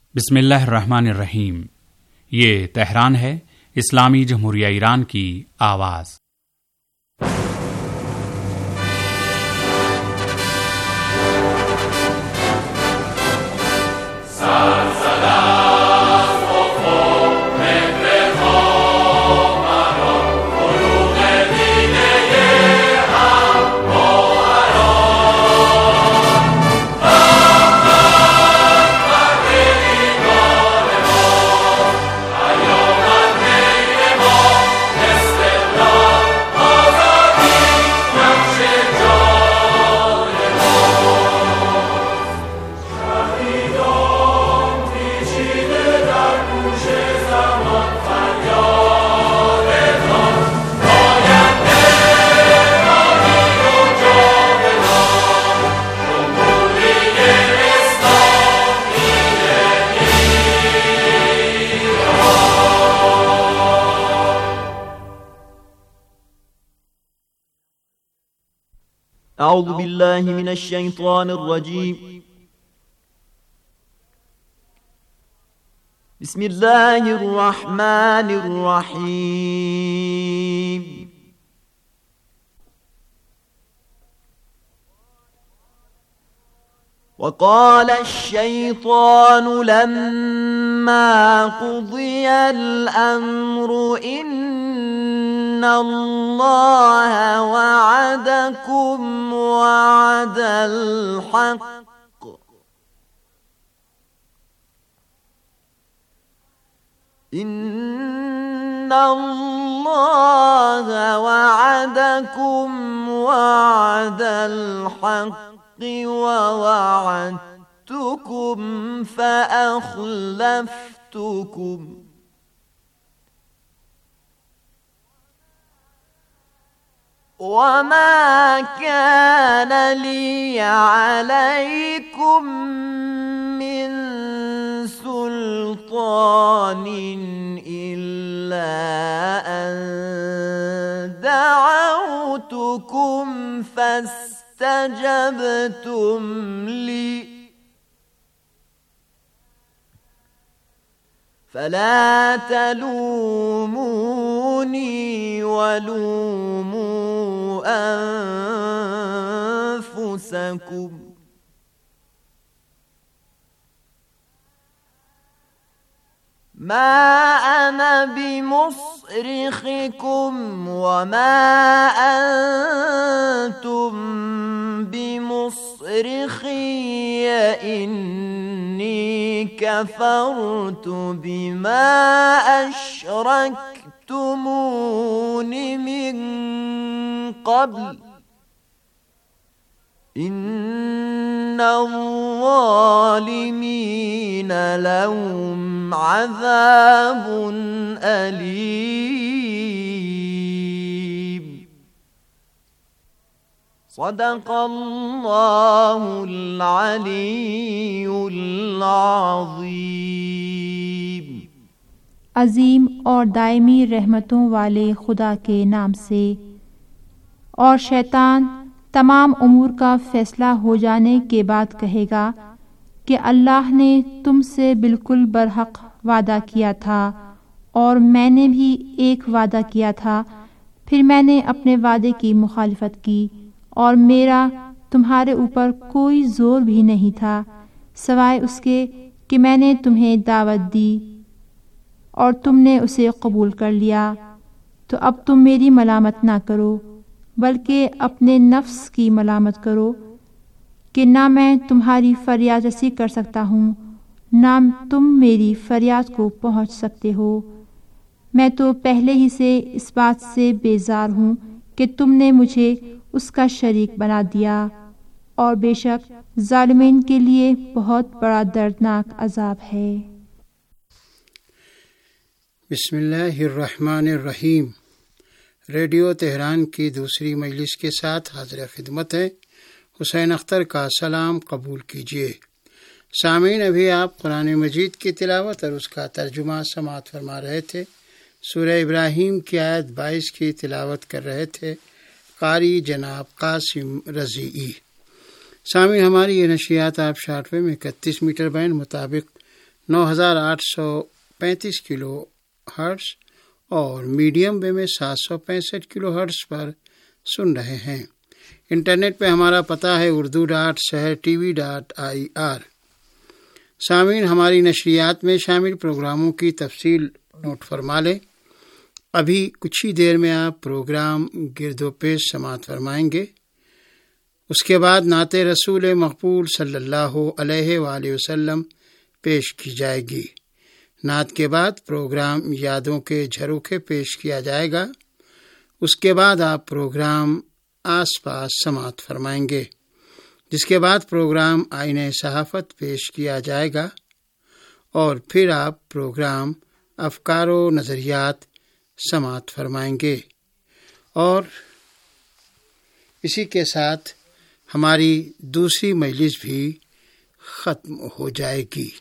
بسم اللہ الرحمن الرحیم۔ یہ تہران ہے، اسلامی جمہوریہ ایران کی آواز۔ اعوذ باللہ من الشیطان الرجیم، بسم اللہ الرحمن الرحیم۔ وقال الشیطان لما قضی الامر ان اللہ وعدکم وعد الحق ان اللہ وعدکم وعد الحق ووعدتکم فأخلفتکم وما كان لي عليكم من سلطان إلا أن دعوتكم فاستجبتم لي فلا تلوموني ولوموا أنفسكم ما أنا بمصرخكم وما أنتم بمصرخي إني كفرت بما أشركتمون من قبل إن الظالمين لهم عذاب أليم۔ صدق اللہ العلی العظیم۔ عظیم اور دائمی رحمتوں والے خدا کے نام سے۔ اور شیطان تمام امور کا فیصلہ ہو جانے کے بعد کہے گا کہ اللہ نے تم سے بالکل برحق وعدہ کیا تھا اور میں نے بھی ایک وعدہ کیا تھا، پھر میں نے اپنے وعدے کی مخالفت کی اور میرا تمہارے اوپر کوئی زور بھی نہیں تھا سوائے اس کے کہ میں نے تمہیں دعوت دی اور تم نے اسے قبول کر لیا۔ تو اب تم میری ملامت نہ کرو بلکہ اپنے نفس کی ملامت کرو کہ نہ میں تمہاری فریاد رسی کر سکتا ہوں نہ تم میری فریاد کو پہنچ سکتے ہو۔ میں تو پہلے ہی سے اس بات سے بیزار ہوں کہ تم نے مجھے اس کا شریک بنا دیا، اور بے شک ظالمین کے لیے بہت بڑا دردناک عذاب ہے۔ بسم اللہ الرحمن الرحیم۔ ریڈیو تہران کی دوسری مجلس کے ساتھ حاضر خدمت ہے۔ حسین اختر کا سلام قبول کیجیے۔ سامعین، ابھی آپ قرآن مجید کی تلاوت اور اس کا ترجمہ سماعت فرما رہے تھے۔ سورہ ابراہیم کی آیت 22 کی تلاوت کر رہے تھے قاری جناب قاسم رضیعی۔ سامعین، ہماری یہ نشریات آپ شارٹ ویو میں 31 میٹر بینڈ مطابق 9835 کلو ہرٹز اور میڈیم ویو میں 765 کلو ہرٹز پر سن رہے ہیں۔ انٹرنیٹ پہ ہمارا پتہ ہے urdu.sehrtv.ir۔ سامعین، ہماری نشریات میں شامل پروگراموں کی تفصیل نوٹ فرما لیں۔ ابھی کچھ ہی دیر میں آپ پروگرام گرد و پیش سماعت فرمائیں گے۔ اس کے بعد نعت رسول مقبول صلی اللہ علیہ وآلہ وسلم پیش کی جائے گی۔ نعت کے بعد پروگرام یادوں کے جھروکے پیش کیا جائے گا۔ اس کے بعد آپ پروگرام آس پاس سماعت فرمائیں گے، جس کے بعد پروگرام آئینہ صحافت پیش کیا جائے گا، اور پھر آپ پروگرام افکار و نظریات سماعت فرمائیں گے، اور اسی کے ساتھ ہماری دوسری مجلس بھی ختم ہو جائے گی۔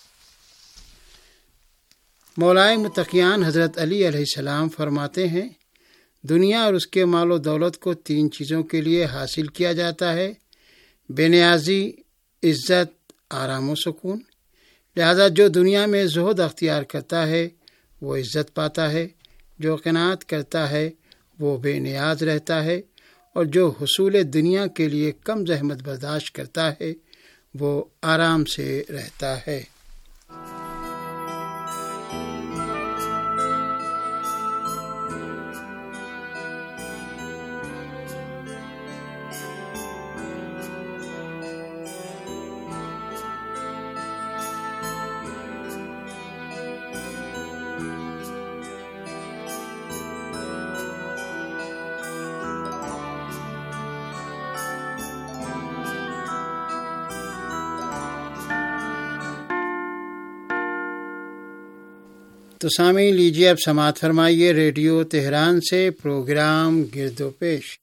مولائے متقیان حضرت علی علیہ السلام فرماتے ہیں، دنیا اور اس کے مال و دولت کو 3 چیزوں کے لیے حاصل کیا جاتا ہے: بے نیازی، عزت، آرام و سکون۔ لہذا جو دنیا میں زہد اختیار کرتا ہے وہ عزت پاتا ہے، جو قناعت کرتا ہے وہ بے نیاز رہتا ہے، اور جو حصول دنیا کے لیے کم زحمت برداشت کرتا ہے وہ آرام سے رہتا ہے۔ تو سامعین، لیجیے اب سماعت فرمائیے ریڈیو تہران سے پروگرام گرد و پیش۔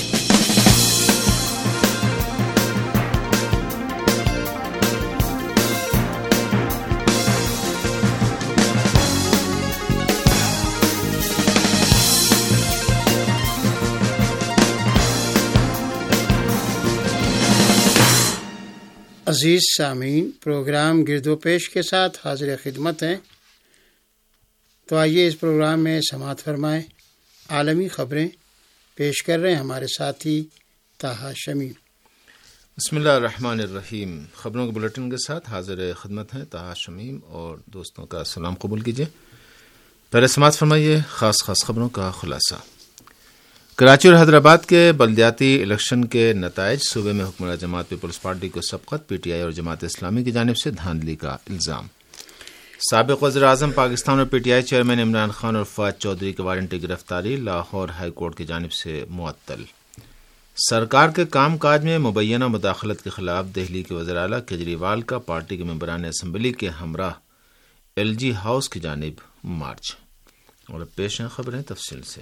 عزیز سامعین، پروگرام گرد و پیش کے ساتھ حاضر خدمت ہیں۔ تو آئیے اس پروگرام میں سماعت فرمائیں۔ عالمی خبریں پیش کر رہے ہیں ہمارے ساتھی طاہا شمیم۔ بسم اللہ الرحمن الرحیم۔ خبروں کے بلیٹن کے ساتھ حاضر خدمت ہیں طاہا شمیم، اور دوستوں کا سلام قبول کیجیے۔ پہلے سماعت فرمائیے خاص خبروں کا خلاصہ۔ کراچی اور حیدرآباد کے بلدیاتی الیکشن کے نتائج، صوبے میں حکمراں جماعت پیپلز پارٹی کو سبقت، پی ٹی آئی اور جماعت اسلامی کی جانب سے دھاندلی کا الزام۔ سابق وزیر اعظم پاکستان اور P T I chairman Imran Khan اور فواد چودھری کی وارنٹی گرفتاری لاہور ہائی کورٹ کی جانب سے معطل۔ سرکار کے کام کاج میں مبینہ مداخلت کے خلاف دہلی کے وزیر اعلیٰ کیجریوال کا پارٹی کے ممبران اسمبلی کے ہمراہ ایل جی ہاؤس کی جانب مارچ۔ اور اب پیش ہیں خبریں تفصیل سے۔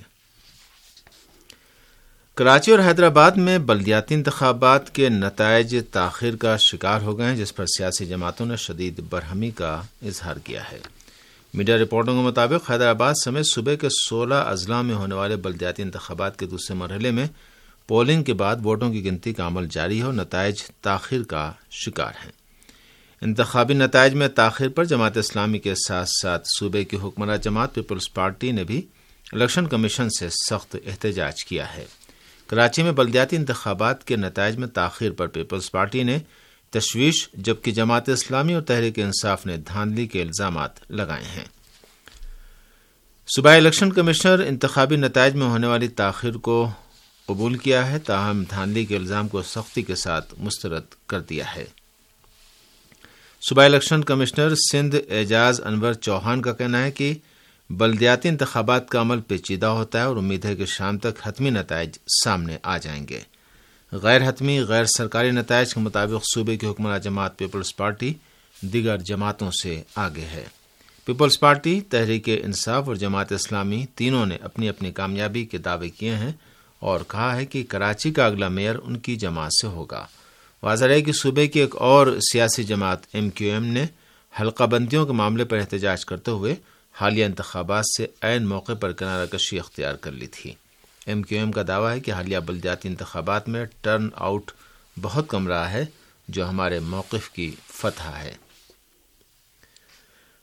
کراچی اور حیدرآباد میں بلدیاتی انتخابات کے نتائج تاخیر کا شکار ہو گئے ہیں، جس پر سیاسی جماعتوں نے شدید برہمی کا اظہار کیا ہے۔ میڈیا رپورٹوں کے مطابق حیدرآباد سمیت صوبے کے 16 اضلاع میں ہونے والے بلدیاتی انتخابات کے دوسرے مرحلے میں پولنگ کے بعد ووٹوں کی گنتی کا عمل جاری ہے اور نتائج تاخیر کا شکار ہیں۔ انتخابی نتائج میں تاخیر پر جماعت اسلامی کے ساتھ ساتھ صوبے کی حکمراں جماعت پیپلز پارٹی نے بھی الیکشن کمیشن سے سخت احتجاج کیا ہے۔ کراچی میں بلدیاتی انتخابات کے نتائج میں تاخیر پر پیپلز پارٹی نے تشویش، جبکہ جماعت اسلامی اور تحریک انصاف نے دھاندلی کے الزامات لگائے ہیں۔ صوبائی الیکشن کمشنر انتخابی نتائج میں ہونے والی تاخیر کو قبول کیا ہے، تاہم دھاندلی کے الزام کو سختی کے ساتھ مسترد کر دیا ہے۔ صوبائی الیکشن کمشنر سندھ اعجاز انور چوہان کا کہنا ہے کہ بلدیاتی انتخابات کا عمل پیچیدہ ہوتا ہے اور امید ہے کہ شام تک حتمی نتائج سامنے آ جائیں گے۔ غیر حتمی غیر سرکاری نتائج کے مطابق صوبے کی حکمراں جماعت پیپلز پارٹی دیگر جماعتوں سے آگے ہے۔ پیپلز پارٹی، تحریک انصاف اور جماعت اسلامی تینوں نے اپنی اپنی کامیابی کے دعوے کیے ہیں اور کہا ہے کہ کراچی کا اگلا میئر ان کی جماعت سے ہوگا۔ واضح ہے کہ صوبے کی ایک اور سیاسی جماعت ایم کیو ایم نے حلقہ بندیوں کے معاملے پر احتجاج کرتے ہوئے حالیہ انتخابات سے عین موقع پر کنارہ کشی اختیار کر لی تھی۔ ایم کیو ایم کا دعویٰ ہے کہ حالیہ بلدیاتی انتخابات میں ٹرن آؤٹ بہت کم رہا ہے، جو ہمارے موقف کی فتح ہے۔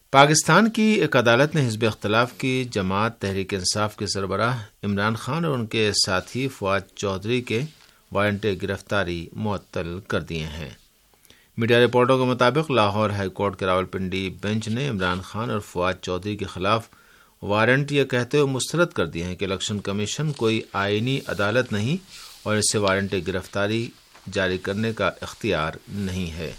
پاکستان کی ایک عدالت نے حزب اختلاف کی جماعت تحریک انصاف کے سربراہ عمران خان اور ان کے ساتھی فواد چودھری کے وارنٹ گرفتاری معطل کر دیے ہیں۔ میڈیا رپورٹوں کے مطابق لاہور ہائی کورٹ کے راولپنڈی بینچ نے عمران خان اور فواد چودھری کے خلاف وارنٹ یہ کہتے ہوئے مسترد کر دیے ہیں کہ الیکشن کمیشن کوئی آئینی عدالت نہیں اور اس سے وارنٹ گرفتاری جاری کرنے کا اختیار نہیں ہے۔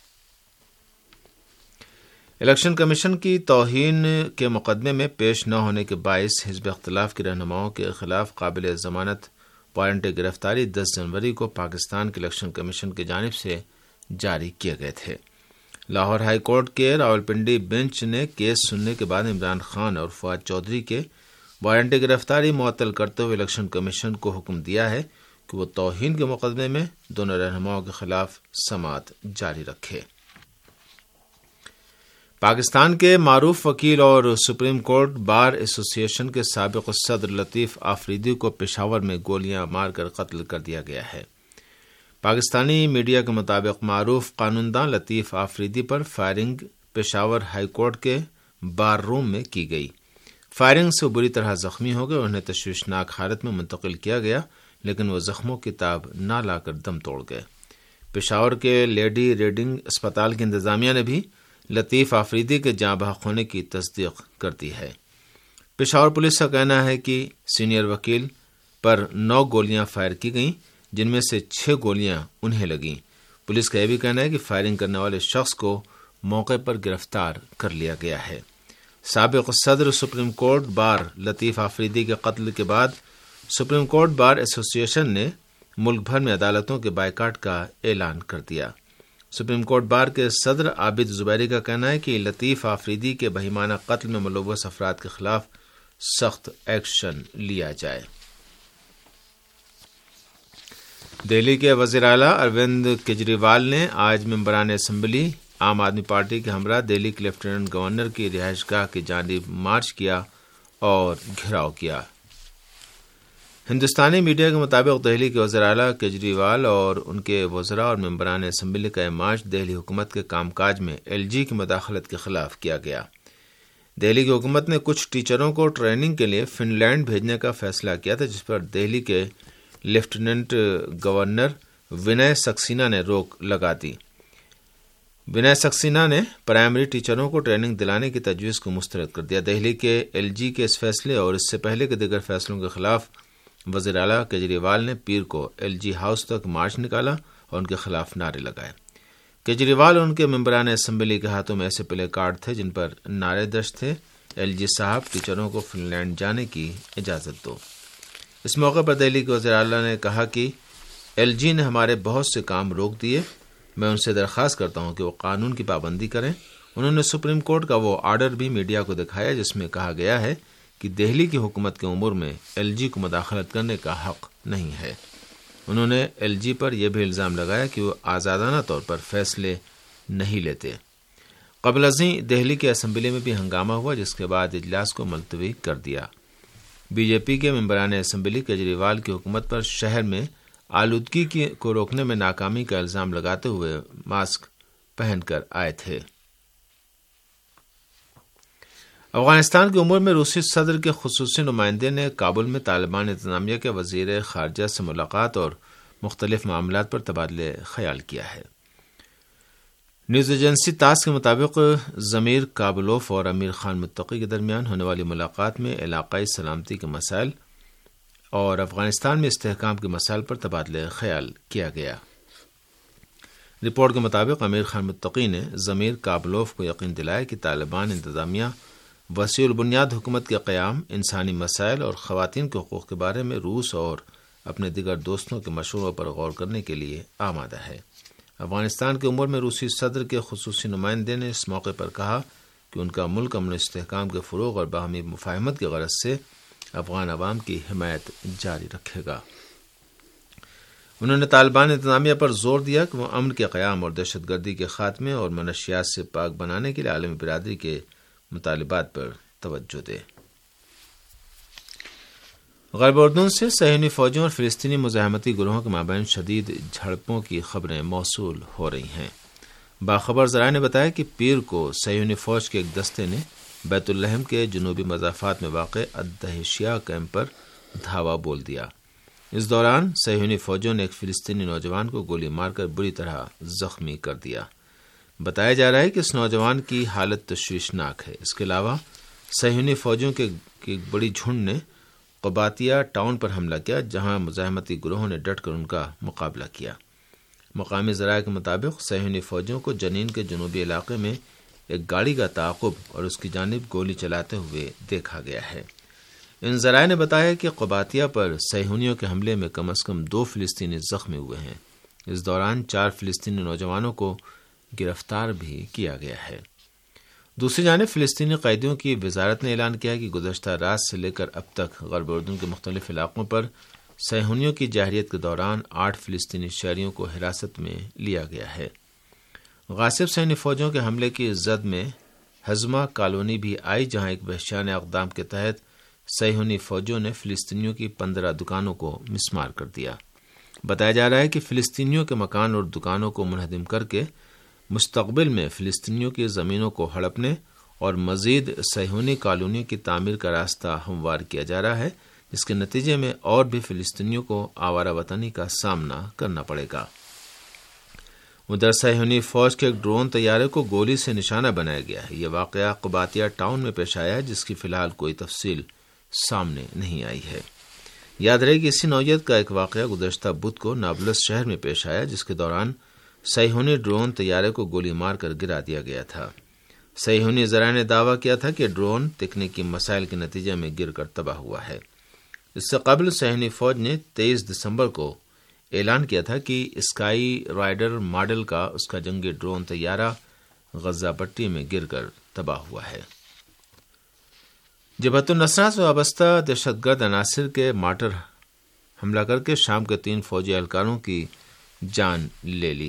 الیکشن کمیشن کی توہین کے مقدمے میں پیش نہ ہونے کے باعث حزب اختلاف کے رہنماؤں کے خلاف قابل ضمانت وارنٹ گرفتاری 10 جنوری کو پاکستان کے الیکشن کمیشن کی جانب سے جاری کیے گئے تھے۔ لاہور ہائی کورٹ کے راولپنڈی بینچ نے کیس سننے کے بعد عمران خان اور فواد چودھری کے وارنٹ گرفتاری معطل کرتے ہوئے الیکشن کمیشن کو حکم دیا ہے کہ وہ توہین کے مقدمے میں دونوں رہنماؤں کے خلاف سماعت جاری رکھے۔ پاکستان کے معروف وکیل اور سپریم کورٹ بار ایسوسی ایشن کے سابق صدر لطیف آفریدی کو پشاور میں گولیاں مار کر قتل کر دیا گیا ہے۔ پاکستانی میڈیا کے مطابق معروف قانونداں لطیف آفریدی پر فائرنگ پشاور ہائی کورٹ کے بار روم میں کی گئی۔ فائرنگ سے وہ بری طرح زخمی ہو گئے اور انہیں تشویشناک حالت میں منتقل کیا گیا، لیکن وہ زخموں کی تاب نہ لا کر دم توڑ گئے۔ پشاور کے لیڈی ریڈنگ اسپتال کی انتظامیہ نے بھی لطیف آفریدی کے جاں بحق ہونے کی تصدیق کر دی ہے۔ پشاور پولیس کا کہنا ہے کہ سینئر وکیل پر 9 گولیاں فائر کی گئیں، جن میں سے 6 گولیاں انہیں لگیں۔ پولیس کا یہ بھی کہنا ہے کہ فائرنگ کرنے والے شخص کو موقع پر گرفتار کر لیا گیا ہے۔ سابق صدر supreme court bar Latif Afridi کے قتل کے بعد سپریم کورٹ بار ایسوسی ایشن نے ملک بھر میں عدالتوں کے بائیکاٹ کا اعلان کر دیا۔ سپریم کورٹ بار کے صدر عابد زبیری کا کہنا ہے کہ لطیف آفریدی کے بہیمانہ قتل میں ملوث افراد کے خلاف سخت ایکشن لیا جائے۔ دہلی کے وزیر اعلیٰ اروند کیجریوال نے آج ممبران اسمبلی عام آدمی پارٹی کے ہمراہ دہلی کے لیفٹیننٹ گورنر کی رہائش گاہ کی جانب مارچ کیا اور گھیراؤ کیا۔ ہندوستانی میڈیا کے مطابق دہلی کے وزیر اعلیٰ کیجریوال اور ان کے وزراء اور ممبران اسمبلی کا یہ مارچ دہلی حکومت کے کام کاج میں LG کی مداخلت کے خلاف کیا گیا۔ دہلی کی حکومت نے کچھ ٹیچروں کو ٹریننگ کے لیے فن لینڈ بھیجنے کا فیصلہ کیا تھا، جس پر دہلی کے لیفٹیننٹ گورنر ونے سکسینہ نے روک لگا دی۔ ونے سکسینہ نے پرائمری ٹیچروں کو ٹریننگ دلانے کی تجویز کو مسترد کر دیا۔ دہلی کے LG کے اس فیصلے اور اس سے پہلے کے دیگر فیصلوں کے خلاف وزیر اعلیٰ کیجریوال نے پیر کو LG ہاؤس تک مارچ نکالا اور ان کے خلاف نعرے لگائے۔ کیجریوال اور ان کے ممبران اسمبلی کے ہاتھوں میں ایسے پلے کارڈ تھے جن پر نعرے درج تھے: LG صاحب، ٹیچروں کو فن لینڈ جانے کی اجازت دو۔ اس موقع پر دہلی کے وزیر اعلیٰ نے کہا کہ LG نے ہمارے بہت سے کام روک دیے، میں ان سے درخواست کرتا ہوں کہ وہ قانون کی پابندی کریں۔ انہوں نے سپریم کورٹ کا وہ آرڈر بھی میڈیا کو دکھایا جس میں کہا گیا ہے کہ دہلی کی حکومت کے امور میں LG کو مداخلت کرنے کا حق نہیں ہے۔ انہوں نے LG پر یہ بھی الزام لگایا کہ وہ آزادانہ طور پر فیصلے نہیں لیتے۔ قبل ازیں دہلی کے اسمبلی میں بھی ہنگامہ ہوا، جس کے بعد اجلاس کو ملتوی کر دیا۔ BJP کے ممبران اسمبلی کیجریوال کی حکومت پر شہر میں آلودگی کو روکنے میں ناکامی کا الزام لگاتے ہوئے ماسک پہن کر آئے تھے۔ افغانستان کے امور میں روسی صدر کے خصوصی نمائندے نے کابل میں طالبان انتظامیہ کے وزیر خارجہ سے ملاقات اور مختلف معاملات پر تبادلہ خیال کیا ہے۔ نیوز ایجنسی تاس کے مطابق ضمیر کابلوف اور امیر خان متقی کے درمیان ہونے والی ملاقات میں علاقائی سلامتی کے مسائل اور افغانستان میں استحکام کے مسائل پر تبادلہ خیال کیا گیا۔ رپورٹ کے مطابق امیر خان متقی نے ضمیر کابلوف کو یقین دلایا کہ طالبان انتظامیہ وسیع البنیاد حکومت کے قیام، انسانی مسائل اور خواتین کے حقوق کے بارے میں روس اور اپنے دیگر دوستوں کے مشوروں پر غور کرنے کے لیے آمادہ ہے۔ افغانستان کے امور میں روسی صدر کے خصوصی نمائندے نے اس موقع پر کہا کہ ان کا ملک امن و استحکام کے فروغ اور باہمی مفاہمت کی غرض سے افغان عوام کی حمایت جاری رکھے گا۔ انہوں نے طالبان انتظامیہ پر زور دیا کہ وہ امن کے قیام اور دہشت گردی کے خاتمے اور منشیات سے پاک بنانے کے لیے عالمی برادری کے مطالبات پر توجہ دے۔ غرب اردن سے صہیونی فوجیوں اور فلسطینی مزاحمتی گروہوں کے مابین شدید جھڑپوں کی خبریں موصول ہو رہی ہیں۔ باخبر ذرائع نے بتایا کہ پیر کو صہیونی فوج کے ایک دستے نے بیت اللحم کے جنوبی مضافات میں واقع الدہشیہ کیمپ پر دھاوا بول دیا۔ اس دوران صہیونی فوجوں نے ایک فلسطینی نوجوان کو گولی مار کر بری طرح زخمی کر دیا۔ بتایا جا رہا ہے کہ اس نوجوان کی حالت تشویشناک ہے۔ اس کے علاوہ صہیونی فوجوں کے ایک بڑی جھنڈ نے قباطیہ ٹاؤن پر حملہ کیا، جہاں مزاحمتی گروہوں نے ڈٹ کر ان کا مقابلہ کیا۔ مقامی ذرائع کے مطابق صہیونی فوجوں کو جنین کے جنوبی علاقے میں ایک گاڑی کا تعاقب اور اس کی جانب گولی چلاتے ہوئے دیکھا گیا ہے۔ ان ذرائع نے بتایا کہ قباطیہ پر صہیونیوں کے حملے میں کم از کم 2 فلسطینی زخمی ہوئے ہیں۔ اس دوران 4 فلسطینی نوجوانوں کو گرفتار بھی کیا گیا ہے۔ دوسری جانب فلسطینی قیدیوں کی وزارت نے اعلان کیا کہ گزشتہ رات سے لے کر اب تک غرب اردن کے مختلف علاقوں پر صہیونیوں کی جارحیت کے دوران 8 فلسطینی شہریوں کو حراست میں لیا گیا ہے۔ غاصب صہیونی فوجوں کے حملے کی زد میں ہزمہ کالونی بھی آئی، جہاں ایک وحشیانہ اقدام کے تحت صہیونی فوجوں نے فلسطینیوں کی 15 دکانوں کو مسمار کر دیا۔ بتایا جا رہا ہے کہ فلسطینیوں کے مکان اور دکانوں کو منہدم کر کے مستقبل میں فلسطینیوں کی زمینوں کو ہڑپنے اور مزید صہیونی کالونیوں کی تعمیر کا راستہ ہموار کیا جا رہا ہے، جس کے نتیجے میں اور بھی فلسطینیوں کو آوارہ وطنی کا سامنا کرنا پڑے گا۔ ادھر صہیونی فوج کے ایک ڈرون طیارے کو گولی سے نشانہ بنایا گیا ہے۔ یہ واقعہ قباطیہ ٹاؤن میں پیش آیا ہے، جس کی فی الحال کوئی تفصیل سامنے نہیں آئی ہے۔ یاد رہے کہ اسی نوعیت کا ایک واقعہ گزشتہ بدھ کو نابلس شہر میں پیش آیا، جس کے دوران صہیونی ڈرون طیارے کو گولی مار کر گرا دیا گیا تھا۔ صہیونی ذرائع نے دعویٰ کیا تھا کہ ڈرون تکنیکی مسائل کے نتیجے میں گر کر تباہ ہوا ہے۔ اس سے قبل صہیونی فوج نے 23 دسمبر کو اعلان کیا تھا کہ اسکائی رائڈر ماڈل کا اس کا جنگی ڈرون طیارہ غزہ پٹی میں گر کر تباہ ہوا ہے۔ جبہت النصرہ سے وابستہ دہشت گرد عناصر کے مارٹر حملہ کر کے شام کے 3 فوجی اہلکاروں کی جان لے لی۔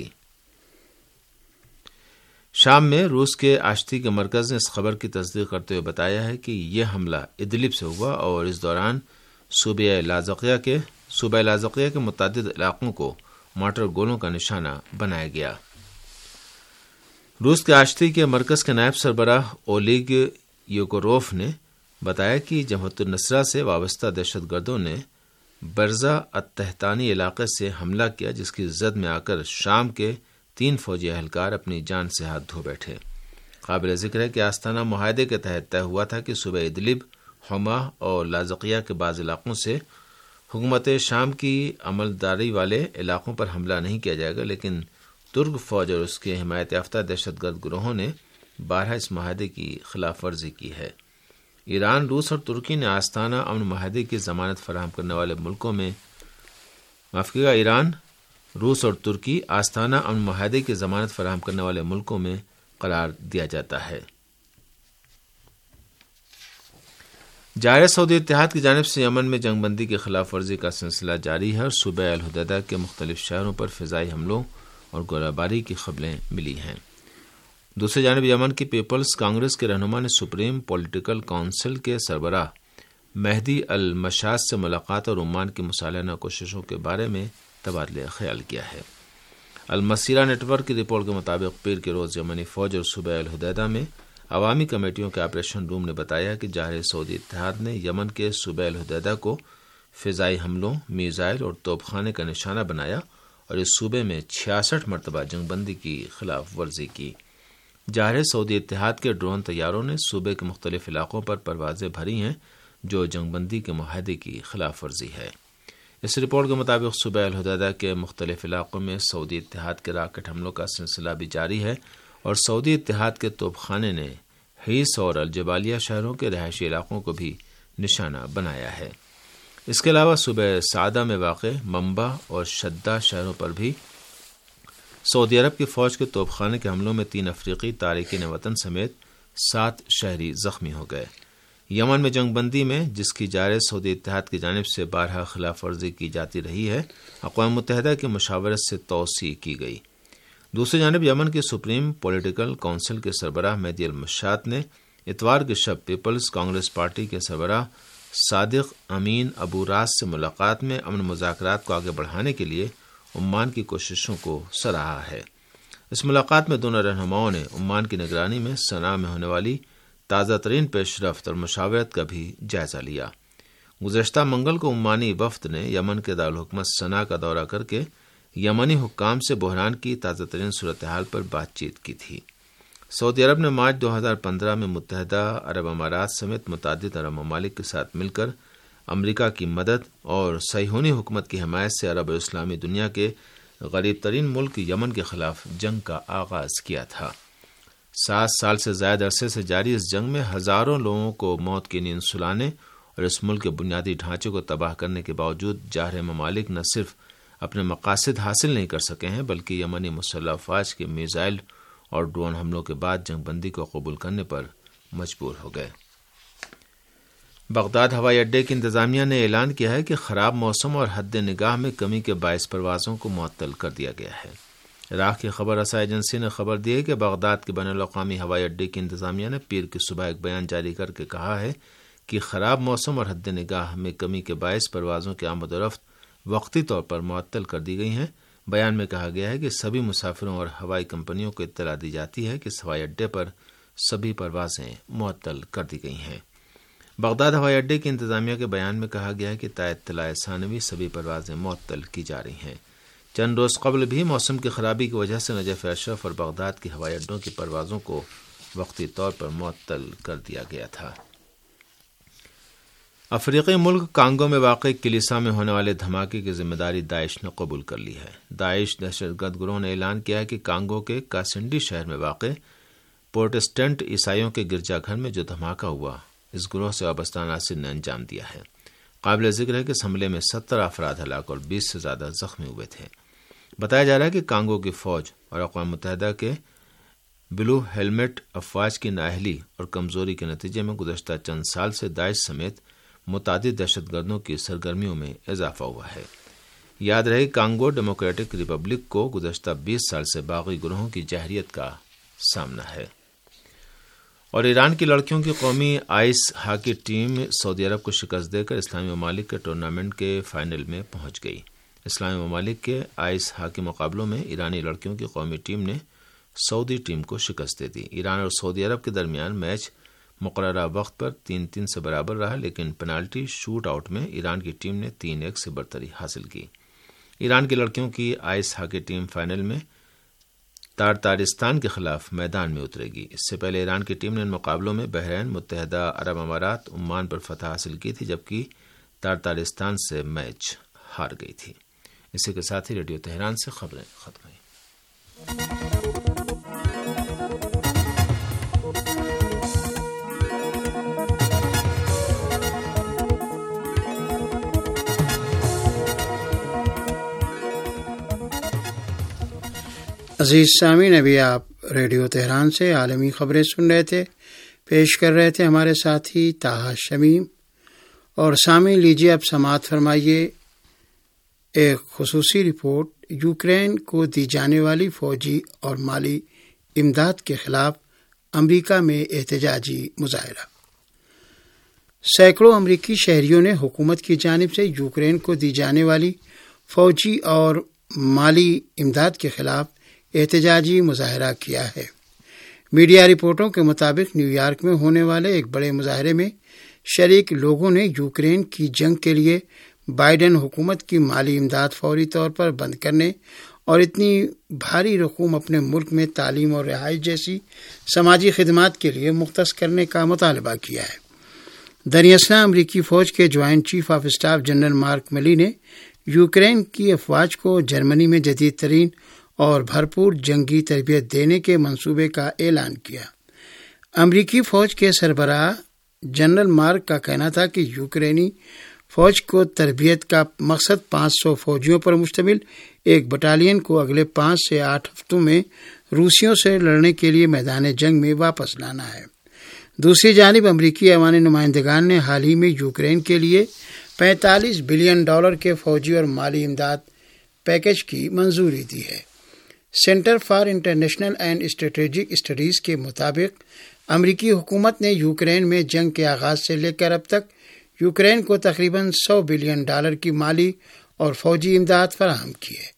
شام میں روس کے آشتی کے مرکز نے اس خبر کی تصدیق کرتے ہوئے بتایا ہے کہ یہ حملہ ادلب سے ہوا اور اس دوران صوبہ لاذقیہ کے متعدد علاقوں کو مارٹر گولوں کا نشانہ بنایا گیا۔ روس کے آشتی کے مرکز کے نائب سربراہ اولیگ یوکوروف نے بتایا کہ جبہت النصرہ سے وابستہ دہشت گردوں نے برزہ التحتانی علاقے سے حملہ کیا، جس کی زد میں آ کر شام کے 3 فوجی اہلکار اپنی جان سے ہاتھ دھو بیٹھے۔ قابل ذکر ہے کہ آستانہ معاہدے کے تحت طے ہوا تھا کہ صوبہ ادلب، حما اور لاذقیہ کے بعض علاقوں سے حکومت شام کی عملداری والے علاقوں پر حملہ نہیں کیا جائے گا، لیکن ترک فوج اور اس کے حمایت یافتہ دہشت گرد گروہوں نے بارہا اس معاہدے کی خلاف ورزی کی ہے۔ ایران، روس اور ترکی نے آستانہ امن معاہدے کی ضمانت فراہم کرنے والے ملکوں میں ایران، روس اور ترکی آستانہ امن معاہدے کی ضمانت فراہم کرنے والے ملکوں میں قرار دیا جاتا ہے۔ جارح سعودی اتحاد کی جانب سے یمن میں جنگ بندی کی خلاف ورزی کا سلسلہ جاری ہے اور صوبہ الحدیدہ کے مختلف شہروں پر فضائی حملوں اور گولہ باری کی خبریں ملی ہیں۔ دوسری جانب یمن کی پیپلز کانگریس کے رہنما نے سپریم پولیٹیکل کونسل کے سربراہ مہدی المشاط سے ملاقات اور عمان کی مصالحانہ کوششوں کے بارے میں تبادلہ خیال کیا ہے۔ المسیرہ نیٹ ورک کی رپورٹ کے مطابق پیر کے روز یمنی فوج اور صوبہ الحدیدہ میں عوامی کمیٹیوں کے آپریشن روم نے بتایا کہ جارح سعودی اتحاد نے یمن کے صوبہ الحدیدہ کو فضائی حملوں، میزائل اور توپ خانے کا نشانہ بنایا اور اس صوبے میں 66 مرتبہ جنگ بندی کی خلاف ورزی کی۔ جارح سعودی اتحاد کے ڈرون طیاروں نے صوبے کے مختلف علاقوں پر پروازیں بھری ہیں، جو جنگ بندی کے معاہدے کی خلاف ورزی ہے۔ اس رپورٹ کے مطابق صوبہ الحدیدہ کے مختلف علاقوں میں سعودی اتحاد کے راکٹ حملوں کا سلسلہ بھی جاری ہے اور سعودی اتحاد کے توپ خانے نے حیث اور الجبالیہ شہروں کے رہائشی علاقوں کو بھی نشانہ بنایا ہے۔ اس کے علاوہ صوبہ سعدہ میں واقع منبع اور شدہ شہروں پر بھی سعودی عرب کی فوج کے توپ خانے کے حملوں میں 3 افریقی تارکین وطن سمیت 7 شہری زخمی ہو گئے۔ یمن میں جنگ بندی میں جس کی جارح سعودی اتحاد کی جانب سے بارہا خلاف ورزی کی جاتی رہی ہے، اقوام متحدہ کی مشاورت سے توسیع کی گئی۔ دوسری جانب یمن کے سپریم پولیٹیکل کونسل کے سربراہ مہدی المشاط نے اتوار کی شب پیپلز کانگریس پارٹی کے سربراہ صادق امین ابو راس سے ملاقات میں امن مذاکرات کو آگے بڑھانے کے لیے عمان کی کوششوں کو سراہا ہے۔ اس ملاقات میں دونوں رہنماؤں نے عمان کی نگرانی میں صنعاء میں ہونے والی تازہ ترین پیش رفت اور مشاورت کا بھی جائزہ لیا۔ گزشتہ منگل کو عمانی وفد نے یمن کے دارالحکومت صنعاء کا دورہ کر کے یمنی حکام سے بحران کی تازہ ترین صورتحال پر بات چیت کی تھی۔ سعودی عرب نے مارچ 2015 میں متحدہ عرب امارات سمیت متعدد عرب ممالک کے ساتھ مل کر امریکہ کی مدد اور صہیونی حکومت کی حمایت سے عرب و اسلامی دنیا کے غریب ترین ملک یمن کے خلاف جنگ کا آغاز کیا تھا۔ 7 سال سے زائد عرصے سے جاری اس جنگ میں ہزاروں لوگوں کو موت کی نیند سلانے اور اس ملک کے بنیادی ڈھانچے کو تباہ کرنے کے باوجود جارح ممالک نہ صرف اپنے مقاصد حاصل نہیں کر سکے ہیں بلکہ یمنی مسلح افواج کے میزائل اور ڈرون حملوں کے بعد جنگ بندی کو قبول کرنے پر مجبور ہو گئے۔ بغداد ہوائی اڈے کی انتظامیہ نے اعلان کیا ہے کہ خراب موسم اور حد نگاہ میں کمی کے باعث پروازوں کو معطل کر دیا گیا ہے۔ عراق کی خبر رساں ایجنسی نے خبر دی ہے کہ بغداد کے بین الاقوامی ہوائی اڈے کی انتظامیہ نے پیر کی صبح ایک بیان جاری کر کے کہا ہے کہ خراب موسم اور حد نگاہ میں کمی کے باعث پروازوں کی آمد و رفت وقتی طور پر معطل کر دی گئی ہیں۔ بیان میں کہا گیا ہے کہ سبھی مسافروں اور ہوائی کمپنیوں کو اطلاع دی جاتی ہے کہ اس ہوائی اڈے پر سبھی پروازیں معطل کر دی گئی ہیں۔ بغداد ہوائی اڈے کی انتظامیہ کے بیان میں کہا گیا ہے کہ تا اطلاع ثانوی سبھی پروازیں معطل کی جا رہی ہیں۔ چند روز قبل بھی موسم کی خرابی کی وجہ سے نجف اشرف اور بغداد کی ہوائی اڈوں کی پروازوں کو وقتی طور پر معطل کر دیا گیا تھا۔ افریقی ملک کانگو میں واقع کلیسا میں ہونے والے دھماکے کی ذمہ داری داعش نے قبول کر لی ہے۔ داعش دہشت گرد گروہ نے اعلان کیا ہے کہ کانگو کے کاسنڈی شہر میں واقع پروٹسٹنٹ عیسائیوں کے گرجا گھر میں جو دھماکہ ہوا اس گروہ سے وابستہ عناصر نے انجام دیا ہے۔ قابل ذکر ہے کہ اس حملے میں 70 افراد ہلاک اور 20 سے زیادہ زخمی ہوئے تھے۔ بتایا جا رہا ہے کہ کانگو کی فوج اور اقوام متحدہ کے بلو ہیلمٹ افواج کی نااہلی اور کمزوری کے نتیجے میں گزشتہ چند سال سے داعش سمیت متعدد دہشت گردوں کی سرگرمیوں میں اضافہ ہوا ہے۔ یاد رہے کانگو ڈیموکریٹک ریپبلک کو گزشتہ 20 سال سے باغی گروہوں کی جہریت کا سامنا ہے۔ اور ایران کی لڑکیوں کی قومی آئس ہاکی ٹیم سعودی عرب کو شکست دے کر اسلامی ممالک کے ٹورنامنٹ کے فائنل میں پہنچ گئی۔ اسلامی ممالک کے آئس ہاکی مقابلوں میں ایرانی لڑکیوں کی قومی ٹیم نے سعودی ٹیم کو شکست دے دی۔ ایران اور سعودی عرب کے درمیان میچ مقررہ وقت پر 3-3 سے برابر رہا، لیکن پینالٹی شوٹ آؤٹ میں ایران کی ٹیم نے 3-1 سے برتری حاصل کی۔ ایران کی لڑکیوں کی آئس ہاکی ٹیم فائنل میں تارتارستان کے خلاف میدان میں اترے گی۔ اس سے پہلے ایران کی ٹیم نے ان مقابلوں میں بحرین، متحدہ عرب امارات، عمان پر فتح حاصل کی تھی، جبکہ تارتارستان سے میچ ہار گئی تھی۔ اسی کے ساتھ ہی ریڈیو تہران سے خبریں ختم ہوئیں۔ عزیز سامعین، ابھی آپ ریڈیو تہران سے عالمی خبریں سن رہے تھے، پیش کر رہے تھے ہمارے ساتھی طاہر شمیم۔ اور سامعین لیجیے اب سماعت فرمائیے ایک خصوصی رپورٹ، یوکرین کو دی جانے والی فوجی اور مالی امداد کے خلاف امریکہ میں احتجاجی مظاہرہ۔ سینکڑوں امریکی شہریوں نے حکومت کی جانب سے یوکرین کو دی جانے والی فوجی اور مالی امداد کے خلاف احتجاجی مظاہرہ کیا ہے۔ میڈیا رپورٹوں کے مطابق نیو یارک میں ہونے والے ایک بڑے مظاہرے میں شریک لوگوں نے یوکرین کی جنگ کے لیے بائیڈن حکومت کی مالی امداد فوری طور پر بند کرنے اور اتنی بھاری رقوم اپنے ملک میں تعلیم اور رہائش جیسی سماجی خدمات کے لیے مختص کرنے کا مطالبہ کیا ہے۔ دریاسنا امریکی فوج کے joint chief of staff general Mark Milley نے یوکرین کی افواج کو جرمنی میں جدید ترین اور بھرپور جنگی تربیت دینے کے منصوبے کا اعلان کیا۔ امریکی فوج کے سربراہ جنرل مارک کا کہنا تھا کہ یوکرینی فوج کو تربیت کا مقصد 500 فوجیوں پر مشتمل ایک بٹالین کو اگلے 5 سے 8 ہفتوں میں روسیوں سے لڑنے کے لیے میدان جنگ میں واپس لانا ہے۔ دوسری جانب امریکی ایوانی نمائندگان نے حال ہی میں یوکرین کے لیے $45 بلین کے فوجی اور مالی امداد پیکج کی منظوری دی ہے۔ Center for international and strategic studies کے مطابق امریکی حکومت نے یوکرین میں جنگ کے آغاز سے لے کر اب تک یوکرین کو تقریباً $100 بلین کی مالی اور فوجی امداد فراہم کی ہے۔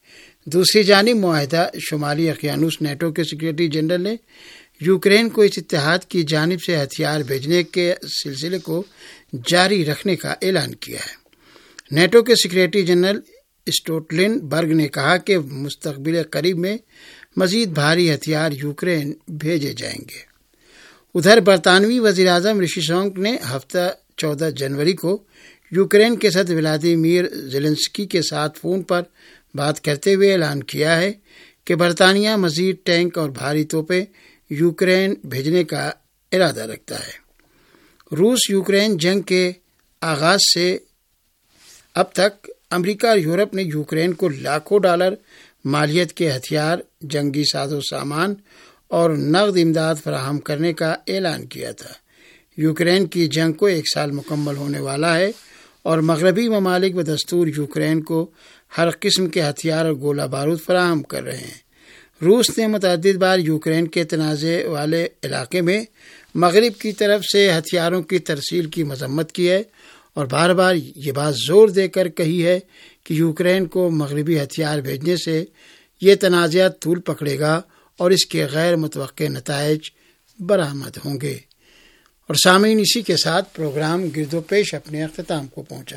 دوسری جانب معاہدہ شمالی اقیانوس نیٹو کے سیکریٹری جنرل نے یوکرین کو اس اتحاد کی جانب سے ہتھیار بھیجنے کے سلسلے کو جاری رکھنے کا اعلان کیا ہے۔ نیٹو کے سیکریٹری جنرل اسٹولٹن برگ نے کہا کہ مستقبل قریب میں مزید بھاری ہتھیار یوکرین بھیجے جائیں گے۔ ادھر برطانوی وزیر اعظم رشی سناک نے ہفتہ 14 جنوری کو یوکرین کے صدر ولادیمیر زیلنسکی کے ساتھ فون پر بات کرتے ہوئے اعلان کیا ہے کہ برطانیہ مزید ٹینک اور بھاری توپیں یوکرین بھیجنے کا ارادہ رکھتا ہے۔ روس یوکرین جنگ کے آغاز سے اب تک امریکہ اور یورپ نے یوکرین کو لاکھوں ڈالر مالیت کے ہتھیار، جنگی ساز و سامان اور نقد امداد فراہم کرنے کا اعلان کیا تھا۔ یوکرین کی جنگ کو 1 سال مکمل ہونے والا ہے اور مغربی ممالک بدستور یوکرین کو ہر قسم کے ہتھیار اور گولہ بارود فراہم کر رہے ہیں۔ روس نے متعدد بار یوکرین کے تنازع والے علاقے میں مغرب کی طرف سے ہتھیاروں کی ترسیل کی مذمت کی ہے اور بار بار یہ بات زور دے کر کہی ہے کہ یوکرین کو مغربی ہتھیار بھیجنے سے یہ تنازع طول پکڑے گا اور اس کے غیر متوقع نتائج برآمد ہوں گے۔ اور سامعین، اسی کے ساتھ پروگرام گرد و پیش اپنے اختتام کو پہنچا۔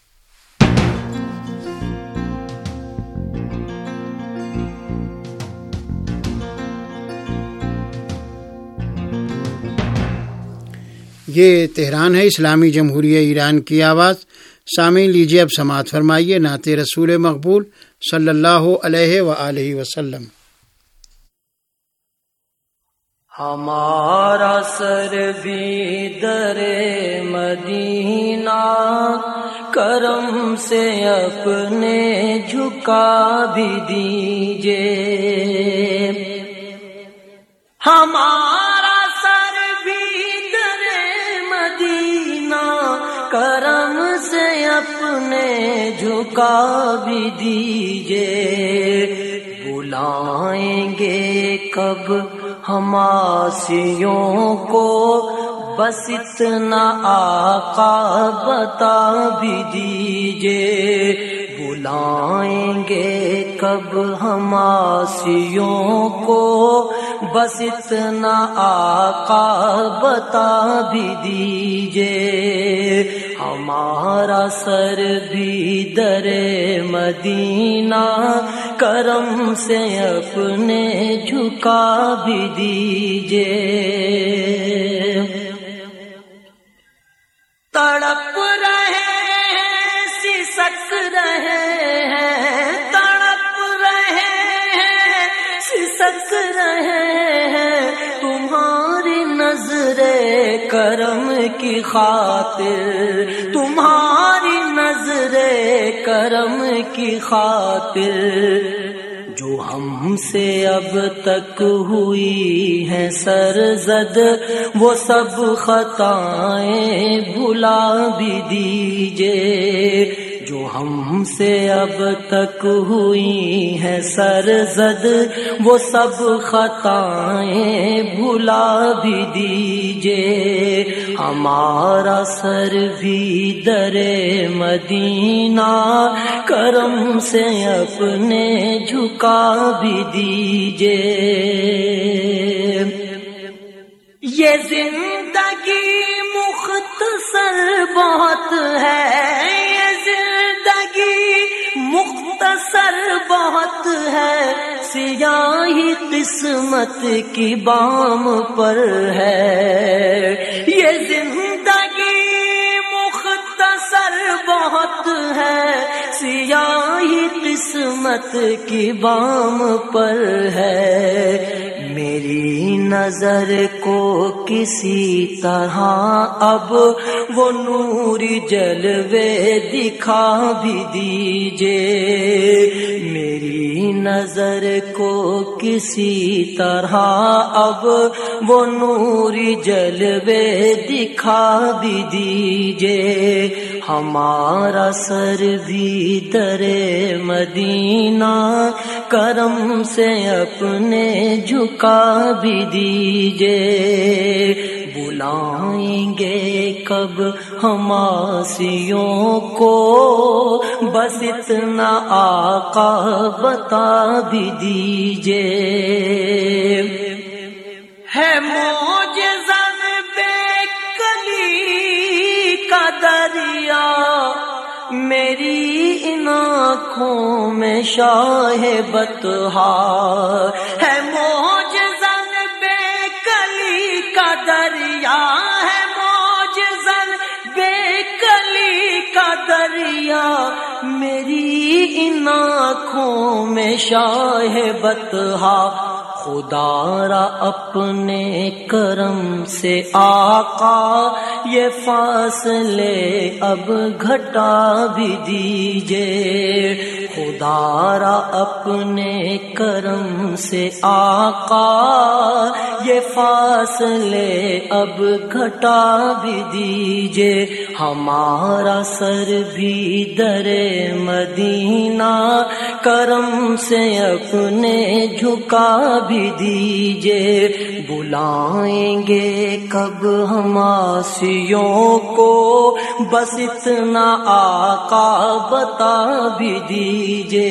یہ تہران ہے، اسلامی جمہوریہ ایران کی آواز۔ سامعین، لیجیے اب سماعت فرمائیے نعت رسول مقبول صلی اللہ علیہ وآلہ وسلم۔ ہمارا سر بھی در مدینہ کرم سے اپنے جھکا بھی دیجئے، ہمارا سر بھی در مدینہ کرم سے اپنے جھکا بھی دیجئے، بلائیں گے کب ہم آسیوں کو بس اتنا آقا بتا بھی دیجئے، بلائیں گے کب ہم آسیوں کو بس اتنا آقا بتا بھی دیجئے، ہمارا سر بھی در مدینہ کرم سے اپنے جھکا بھی دیجئے، تڑپ رہے ہیں سسک رہے ہیں، تڑپ رہے ہیں سسک رہے ہیں، تمہاری نظر کرم کی خاطر، تمہاری نظر کرم کی خاطر، جو ہم سے اب تک ہوئی ہیں سرزد وہ سب خطائیں بھلا بھی دیجئے، جو ہم سے اب تک ہوئی ہیں سرزد وہ سب خطائیں بھلا بھی دیجئے، ہمارا سر بھی در مدینہ کرم سے اپنے جھکا بھی دیجئے، یہ زندگی مختصر بہت ہے، یہ زندگی مختصر بہت ہے، سیاہی قسمت کی بام پر ہے، یہ زندگی مختصر بہت ہے، سیاہی قسمت کی بام پر ہے، میری نظر کو کسی طرح اب وہ نوری جلوے دکھا بھی دیجئے، میری نظر کو کسی طرح اب وہ نوری جلوے دکھا بھی دیجئے، ہمارا سر بھی در مدینہ کرم سے اپنے جھکا بھی دیجئے، بلائیں گے کب ہم عاصیوں کو، بس اتنا آقا بتا بھی دیجئے۔ ہے معجزہ بے کلی کا دریا، میری ان آنکھوں میں شاہ بطحا، ہے معجزہ بے کلی کا دریا، ہے معجزہ بے کلی کا دریا، میری ان آنکھوں میں شاہ بطحا۔ خدا را اپنے کرم سے آقا یہ فاصلے اب گھٹا بھی دیجئے، خدا را اپنے کرم سے آقا یہ فاصلے اب گھٹا بھی دیجئے۔ ہمارا سر بھی در مدینہ کرم سے اپنے جھکا بھی دیجئے۔ بلائیں گے کب ہم عاصیوں کو، بس اتنا آقا بتا بھی دیجئے۔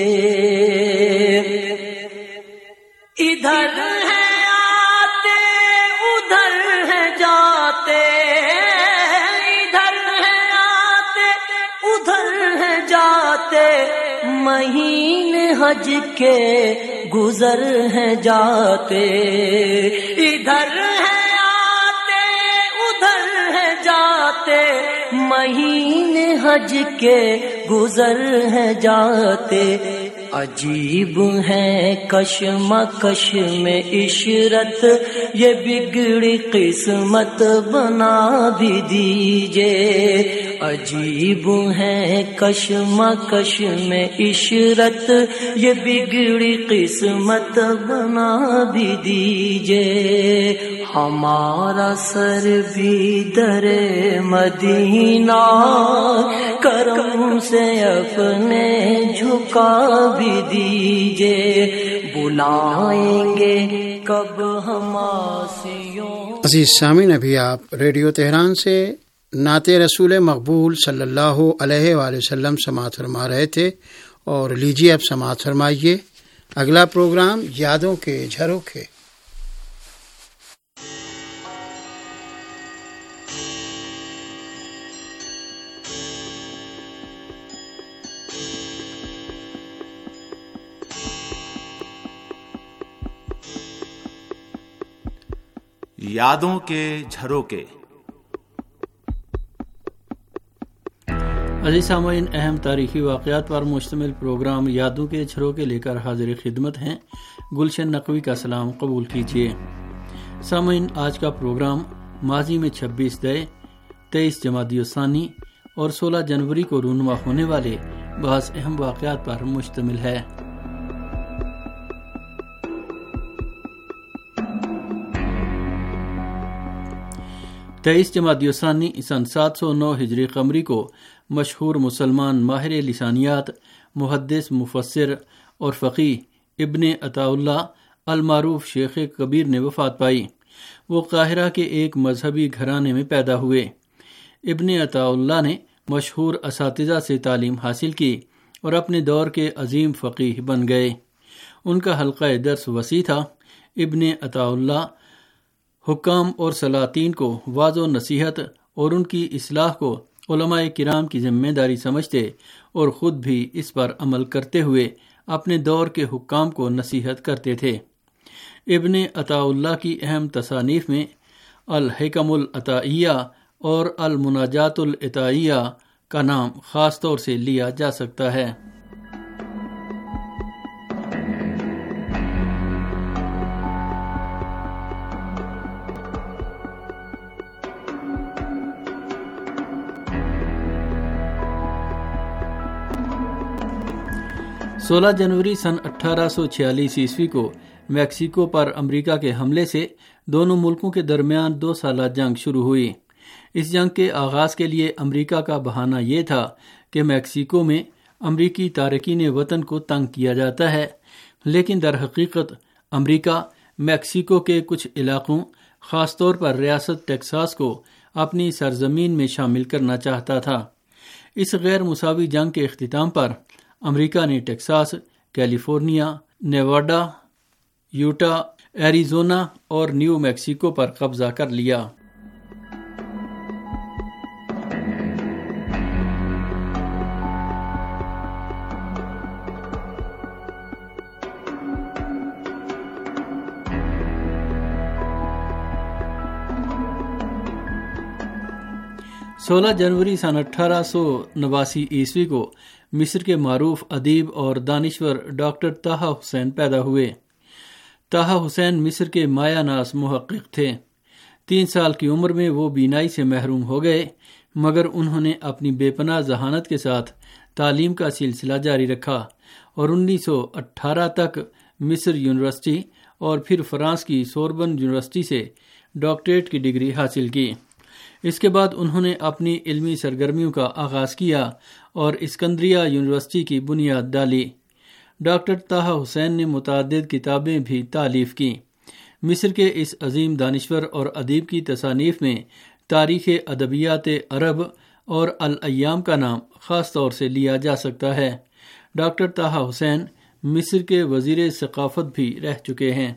ادھر ہے آتے ادھر ہے جاتے، ادھر ہے آتے ادھر ہے جاتے، مہینے حج کے گزر ہیں جاتے، ادھر ہے آتے ادھر ہے جاتے، مہینے حج کے گزر ہیں جاتے۔ عجیب ہے کشمکش میں عشرت، یہ بگڑی قسمت بنا بھی دیجئے۔ عجیب ہے کشمکش میں عشرت، یہ بگڑی قسمت بنا بھی دیجئے۔ ہمارا سر بھی در مدینہ کرم سے اپنے جھکا بھی دیجئے۔ بلائیں گے کب ہم عاصیوں۔ عزیز سامعین، ابھی آپ ریڈیو تہران سے نعت رسول مقبول صلی اللہ علیہ وآلہ وسلم سماعت فرما رہے تھے، اور لیجیے اب سماعت فرمائیے اگلا پروگرام یادوں کے جھروکے۔ یادوں کے جھروکے۔ عزیز سامعین، اہم تاریخی واقعات پر مشتمل پروگرام یادوں کے جھروکے لے کر حاضر خدمت ہیں۔ گلشن نقوی کا سلام قبول کیجیے۔ سامعین، آج کا پروگرام ماضی میں 26 دے، 23 جمادی الثانی اور 16 جنوری کو رونما ہونے والے بعض اہم واقعات پر مشتمل ہے۔ 23 جمادی الثانی سن 709 ہجری قمری کو مشہور مسلمان ماہر لسانیات، محدث، مفسر اور فقیہ ابن عطاء اللہ المعروف شیخ کبیر نے وفات پائی۔ وہ قاہرہ کے ایک مذہبی گھرانے میں پیدا ہوئے۔ ابن عطاء اللہ نے مشہور اساتذہ سے تعلیم حاصل کی اور اپنے دور کے عظیم فقیہ بن گئے۔ ان کا حلقہ درس وسیع تھا۔ ابن عطاء اللہ حکام اور سلاطین کو واعظ و نصیحت اور ان کی اصلاح کو علماء کرام کی ذمہ داری سمجھتے اور خود بھی اس پر عمل کرتے ہوئے اپنے دور کے حکام کو نصیحت کرتے تھے۔ ابن عطاء اللہ کی اہم تصانیف میں الحکم العطائیہ اور المناجات العطائیہ کا نام خاص طور سے لیا جا سکتا ہے۔ سولہ جنوری سن 1846 عیسوی کو میکسیکو پر امریکہ کے حملے سے دونوں ملکوں کے درمیان 2 سالہ جنگ شروع ہوئی۔ اس جنگ کے آغاز کے لیے امریکہ کا بہانہ یہ تھا کہ میکسیکو میں امریکی تارکین وطن کو تنگ کیا جاتا ہے، لیکن در حقیقت امریکہ میکسیکو کے کچھ علاقوں خاص طور پر ریاست ٹیکساس کو اپنی سرزمین میں شامل کرنا چاہتا تھا۔ اس غیر مساوی جنگ کے اختتام پر امریکہ نے Texas, California, Nevada, Utah, Arizona اور نیو میکسیکو پر قبضہ کر لیا۔ سولہ جنوری سن 1889 کو مصر کے معروف ادیب اور دانشور ڈاکٹر طہ حسین پیدا ہوئے۔ طہ حسین مصر کے مایہ ناز محقق تھے۔ 3 سال کی عمر میں وہ بینائی سے محروم ہو گئے، مگر انہوں نے اپنی بے پناہ ذہانت کے ساتھ تعلیم کا سلسلہ جاری رکھا اور 1918 تک مصر یونیورسٹی اور پھر فرانس کی سوربن یونیورسٹی سے ڈاکٹریٹ کی ڈگری حاصل کی۔ اس کے بعد انہوں نے اپنی علمی سرگرمیوں کا آغاز کیا اور اسکندریہ یونیورسٹی کی بنیاد ڈالی۔ ڈاکٹر طہ حسین نے متعدد کتابیں بھی تالیف کی۔ مصر کے اس عظیم دانشور اور ادیب کی تصانیف میں تاریخ ادبیات عرب اور الایام کا نام خاص طور سے لیا جا سکتا ہے۔ ڈاکٹر طہ حسین مصر کے وزیر ثقافت بھی رہ چکے ہیں۔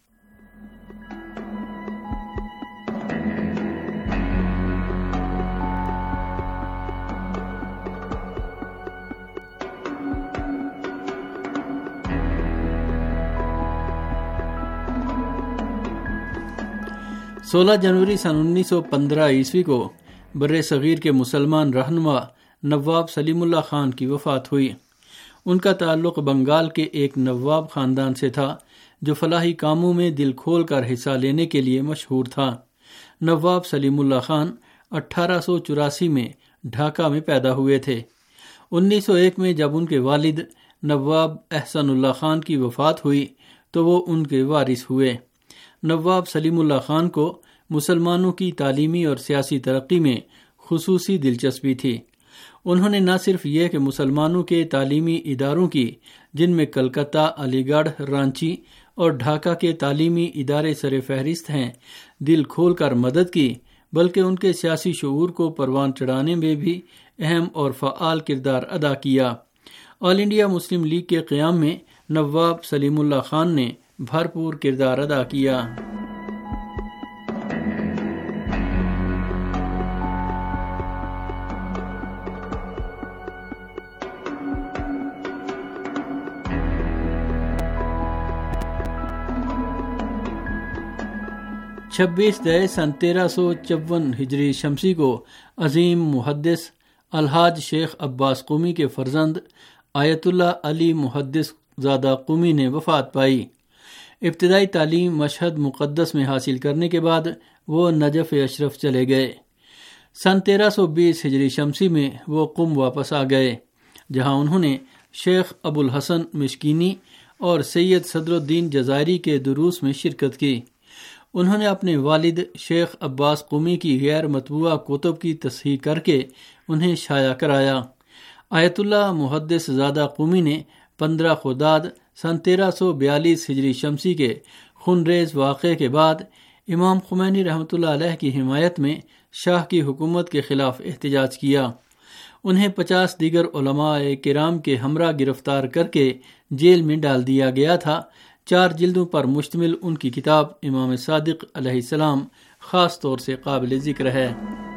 سولہ جنوری سن 1915 کو بر صغیر کے مسلمان رہنما نواب سلیم اللہ خان کی وفات ہوئی۔ ان کا تعلق بنگال کے ایک نواب خاندان سے تھا جو فلاحی کاموں میں دل کھول کر حصہ لینے کے لیے مشہور تھا۔ نواب سلیم اللہ خان 1884 میں ڈھاکہ میں پیدا ہوئے تھے۔ 1901 میں جب ان کے والد نواب احسن اللہ خان کی وفات ہوئی تو وہ ان کے وارث ہوئے۔ نواب سلیم اللہ خان کو مسلمانوں کی تعلیمی اور سیاسی ترقی میں خصوصی دلچسپی تھی۔ انہوں نے نہ صرف یہ کہ مسلمانوں کے تعلیمی اداروں کی، جن میں کلکتہ، علی گڑھ، رانچی اور ڈھاکہ کے تعلیمی ادارے سر فہرست ہیں، دل کھول کر مدد کی، بلکہ ان کے سیاسی شعور کو پروان چڑھانے میں بھی اہم اور فعال کردار ادا کیا۔ آل انڈیا مسلم لیگ کے قیام میں نواب سلیم اللہ خان نے بھرپور کردار ادا کیا۔ چھبیس دے سن 1354 ہجری شمسی کو عظیم محدث الحاج شیخ عباس قومی کے فرزند آیت اللہ علی محدث زادہ قومی نے وفات پائی۔ ابتدائی تعلیم مشہد مقدس میں حاصل کرنے کے بعد وہ نجف اشرف چلے گئے۔ سن 1320 ہجری شمسی میں وہ قم واپس آ گئے، جہاں انہوں نے شیخ ابو الحسن مشکینی اور سید صدر الدین جزائری کے دروس میں شرکت کی۔ انہوں نے اپنے والد شیخ عباس قومی کی غیر مطبوعہ کتب کی تصحیح کر کے انہیں شائع کرایا۔ آیت اللہ محدث زادہ قومی نے 15 خرداد سن 1342 ہجری شمسی کے خونریز واقعے کے بعد امام خمینی رحمۃ اللہ علیہ کی حمایت میں شاہ کی حکومت کے خلاف احتجاج کیا۔ انہیں 50 دیگر علماء کرام کے ہمراہ گرفتار کر کے جیل میں ڈال دیا گیا تھا۔ 4 جلدوں پر مشتمل ان کی کتاب امام صادق علیہ السلام خاص طور سے قابل ذکر ہے۔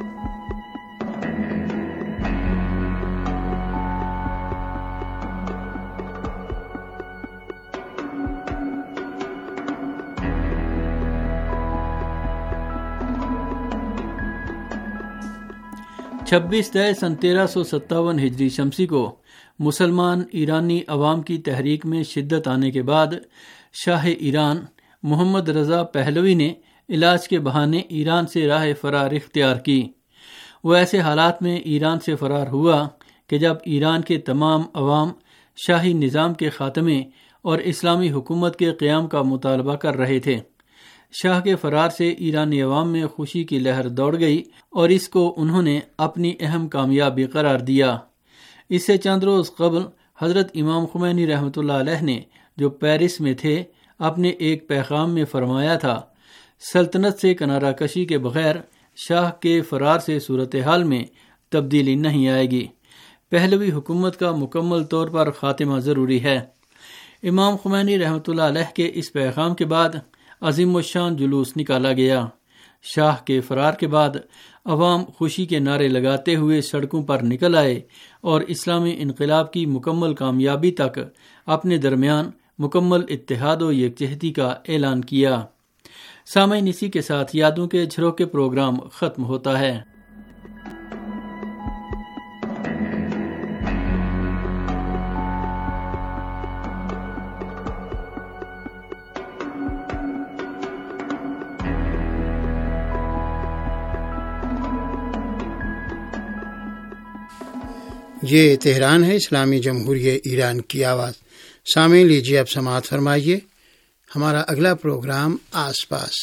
چھبیس دے سن 1357 ہجری شمسی کو مسلمان ایرانی عوام کی تحریک میں شدت آنے کے بعد شاہ ایران محمد رضا پہلوی نے علاج کے بہانے ایران سے راہ فرار اختیار کی۔ وہ ایسے حالات میں ایران سے فرار ہوا کہ جب ایران کے تمام عوام شاہی نظام کے خاتمے اور اسلامی حکومت کے قیام کا مطالبہ کر رہے تھے۔ شاہ کے فرار سے ایرانی عوام میں خوشی کی لہر دوڑ گئی اور اس کو انہوں نے اپنی اہم کامیابی قرار دیا۔ اس سے چند روز قبل حضرت امام خمینی رحمۃ اللہ علیہ نے جو پیرس میں تھے اپنے ایک پیغام میں فرمایا تھا، سلطنت سے کنارہ کشی کے بغیر شاہ کے فرار سے صورتحال میں تبدیلی نہیں آئے گی۔ پہلوی حکومت کا مکمل طور پر خاتمہ ضروری ہے۔ امام خمینی رحمۃ اللہ علیہ کے اس پیغام کے بعد عظیم الشان جلوس نکالا گیا۔ شاہ کے فرار کے بعد عوام خوشی کے نعرے لگاتے ہوئے سڑکوں پر نکل آئے اور اسلامی انقلاب کی مکمل کامیابی تک اپنے درمیان مکمل اتحاد و یکجہتی کا اعلان کیا۔ سامعین، اسی کے ساتھ یادوں کے جھروکے پروگرام ختم ہوتا ہے۔ یہ تہران ہے، اسلامی جمہوریہ ایران کی آواز۔ سامعین، لیجیے اب سماعت فرمائیے ہمارا اگلا پروگرام آس پاس۔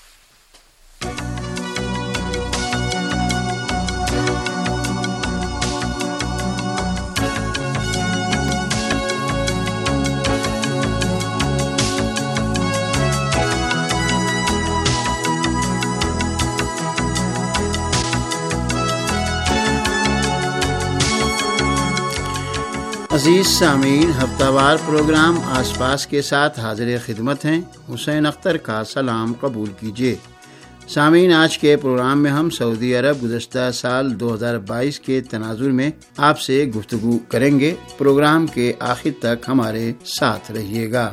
عزیز سامعین، ہفتہ وار پروگرام آس پاس کے ساتھ حاضر خدمت ہیں۔ حسین اختر کا سلام قبول کیجیے۔ سامعین، آج کے پروگرام میں ہم سعودی عرب گزشتہ سال 2022 کے تناظر میں آپ سے گفتگو کریں گے۔ پروگرام کے آخر تک ہمارے ساتھ رہیے گا۔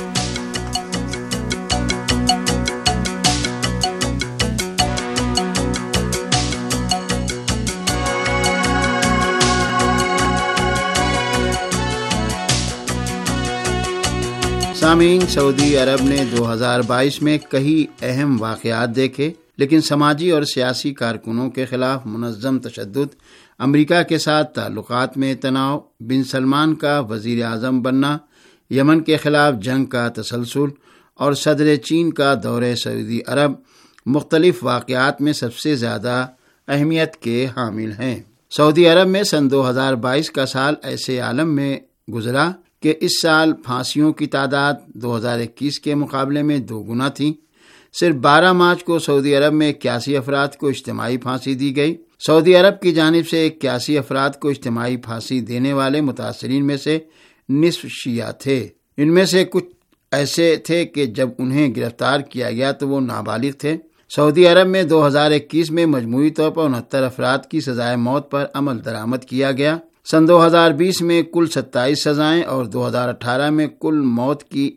سامعین، سعودی عرب نے 2022 میں کئی اہم واقعات دیکھے، لیکن سماجی اور سیاسی کارکنوں کے خلاف منظم تشدد، امریکہ کے ساتھ تعلقات میں تناؤ، بن سلمان کا وزیر اعظم بننا، یمن کے خلاف جنگ کا تسلسل اور صدر چین کا دورہ سعودی عرب مختلف واقعات میں سب سے زیادہ اہمیت کے حامل ہیں۔ سعودی عرب میں سن 2022 کا سال ایسے عالم میں گزرا کہ اس سال پھانسیوں کی تعداد 2021 کے مقابلے میں 2 گنا تھی۔ صرف 12 مارچ کو سعودی عرب میں 81 افراد کو اجتماعی پھانسی دی گئی۔ سعودی عرب کی جانب سے 81 افراد کو اجتماعی پھانسی دینے والے متاثرین میں سے نصف شیعہ تھے۔ ان میں سے کچھ ایسے تھے کہ جب انہیں گرفتار کیا گیا تو وہ نابالغ تھے۔ سعودی عرب میں 2021 میں مجموعی طور پر 69 افراد کی سزائے موت پر عمل درآمد کیا گیا۔ سن 2020 میں کل 27 سزائیں اور 2018 میں کل موت کی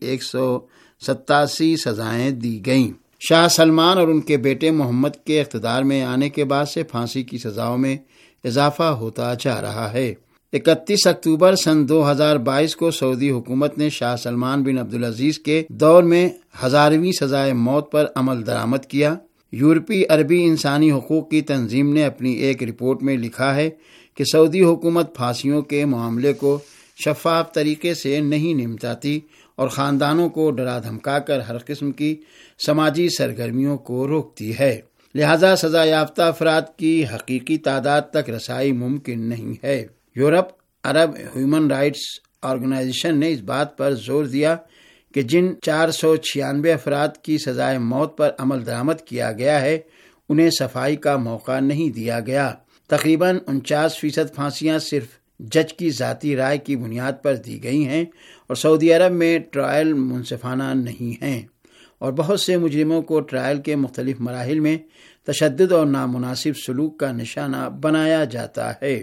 187 سزائیں دی گئیں۔ شاہ سلمان اور ان کے بیٹے محمد کے اقتدار میں آنے کے بعد سے پھانسی کی سزاؤں میں اضافہ ہوتا جا رہا ہے۔ 31 اکتوبر سن 2022 کو سعودی حکومت نے شاہ سلمان بن عبدالعزیز کے دور میں 1000ویں سزائے موت پر عمل درآمد کیا۔ یورپی عربی انسانی حقوق کی تنظیم نے اپنی ایک رپورٹ میں لکھا ہے کہ سعودی حکومت پھانسیوں کے معاملے کو شفاف طریقے سے نہیں نمٹاتی اور خاندانوں کو ڈرا دھمکا کر ہر قسم کی سماجی سرگرمیوں کو روکتی ہے، لہذا سزا یافتہ افراد کی حقیقی تعداد تک رسائی ممکن نہیں ہے۔ یورپ عرب ہیومن رائٹس آرگنائزیشن نے اس بات پر زور دیا کہ جن 496 افراد کی سزائے موت پر عمل درآمد کیا گیا ہے انہیں صفائی کا موقع نہیں دیا گیا۔ تقریباً 49% پھانسیاں صرف جج کی ذاتی رائے کی بنیاد پر دی گئی ہیں اور سعودی عرب میں ٹرائل منصفانہ نہیں ہیں، اور بہت سے مجرموں کو ٹرائل کے مختلف مراحل میں تشدد اور نامناسب سلوک کا نشانہ بنایا جاتا ہے۔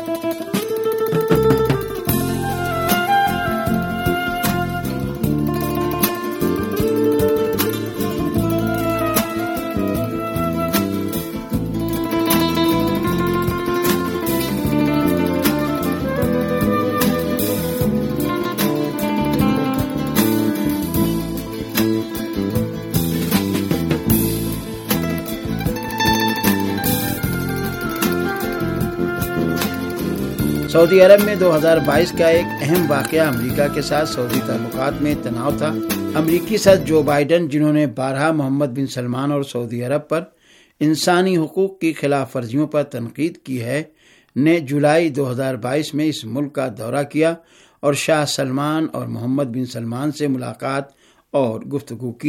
سعودی عرب میں 2022 کا ایک اہم واقعہ امریکہ کے ساتھ سعودی تعلقات میں تناؤ تھا۔ امریکی صدر جو بائیڈن، جنہوں نے بارہا محمد بن سلمان اور سعودی عرب پر انسانی حقوق کی خلاف ورزیوں پر تنقید کی ہے، نے جولائی 2022 میں اس ملک کا دورہ کیا اور شاہ سلمان اور محمد بن سلمان سے ملاقات اور گفتگو کی۔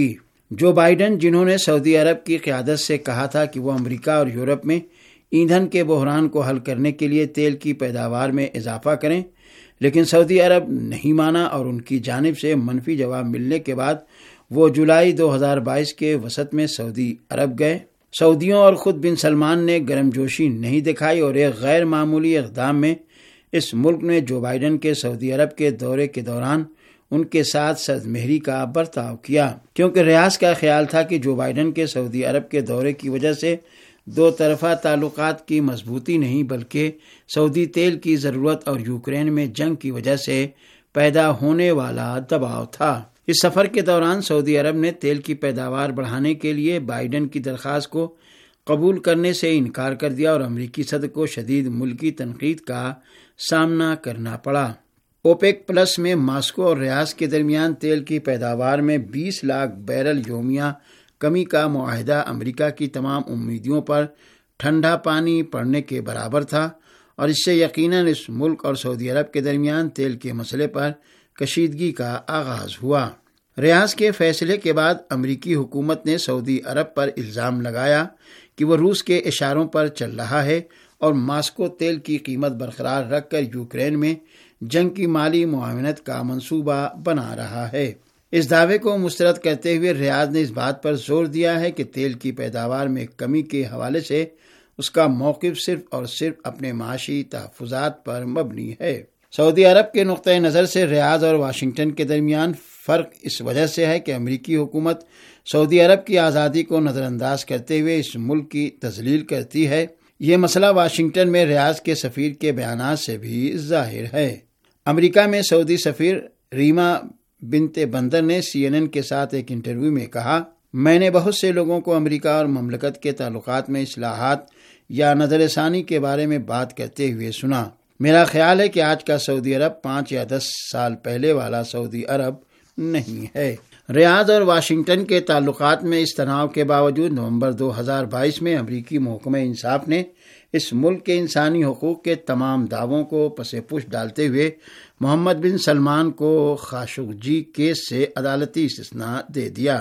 جو بائیڈن، جنہوں نے سعودی عرب کی قیادت سے کہا تھا کہ وہ امریکہ اور یورپ میں ایندھن کے بحران کو حل کرنے کے لیے تیل کی پیداوار میں اضافہ کریں، لیکن سعودی عرب نہیں مانا اور ان کی جانب سے منفی جواب ملنے کے بعد وہ جولائی 2022 کے وسط میں سعودی عرب گئے۔ سعودیوں اور خود بن سلمان نے گرم جوشی نہیں دکھائی اور ایک غیر معمولی اقدام میں اس ملک نے جو بائیڈن کے سعودی عرب کے دورے کے دوران ان کے ساتھ سرد مہری کا برتاؤ کیا، کیونکہ ریاض کا خیال تھا کہ جو بائیڈن کے سعودی عرب کے دورے کی وجہ سے دو طرفہ تعلقات کی مضبوطی نہیں بلکہ سعودی تیل کی ضرورت اور یوکرین میں جنگ کی وجہ سے پیدا ہونے والا دباؤ تھا۔ اس سفر کے دوران سعودی عرب نے تیل کی پیداوار بڑھانے کے لیے بائیڈن کی درخواست کو قبول کرنے سے انکار کر دیا اور امریکی صدر کو شدید ملکی تنقید کا سامنا کرنا پڑا۔ اوپیک پلس میں ماسکو اور ریاض کے درمیان تیل کی پیداوار میں 20 لاکھ بیرل یومیہ کمی کا معاہدہ امریکہ کی تمام امیدوں پر ٹھنڈا پانی پڑنے کے برابر تھا اور اس سے یقیناً اس ملک اور سعودی عرب کے درمیان تیل کے مسئلے پر کشیدگی کا آغاز ہوا۔ ریاض کے فیصلے کے بعد امریکی حکومت نے سعودی عرب پر الزام لگایا کہ وہ روس کے اشاروں پر چل رہا ہے اور ماسکو تیل کی قیمت برقرار رکھ کر یوکرین میں جنگ کی مالی معاونت کا منصوبہ بنا رہا ہے۔ اس دعوے کو مسترد کرتے ہوئے ریاض نے اس بات پر زور دیا ہے کہ تیل کی پیداوار میں کمی کے حوالے سے اس کا موقف صرف اور صرف اپنے معاشی تحفظات پر مبنی ہے۔ سعودی عرب کے نقطۂ نظر سے ریاض اور واشنگٹن کے درمیان فرق اس وجہ سے ہے کہ امریکی حکومت سعودی عرب کی آزادی کو نظر انداز کرتے ہوئے اس ملک کی تذلیل کرتی ہے۔ یہ مسئلہ واشنگٹن میں ریاض کے سفیر کے بیانات سے بھی ظاہر ہے۔ امریکہ میں سعودی سفیر ریما بنت بندر نے CNN کے ساتھ ایک انٹرویو میں کہا، میں نے بہت سے لوگوں کو امریکہ اور مملکت کے تعلقات میں اصلاحات یا نظر ثانی کے بارے میں بات کرتے ہوئے سنا۔ میرا خیال ہے کہ آج کا سعودی عرب 5 یا 10 سال پہلے والا سعودی عرب نہیں ہے۔ ریاض اور واشنگٹن کے تعلقات میں اس تناؤ کے باوجود نومبر 2022 میں امریکی محکمہ انصاف نے اس ملک کے انسانی حقوق کے تمام دعووں کو پس پش ڈالتے ہوئے محمد بن سلمان کو خاشقجی کیس سے عدالتی استثناء دے دیا۔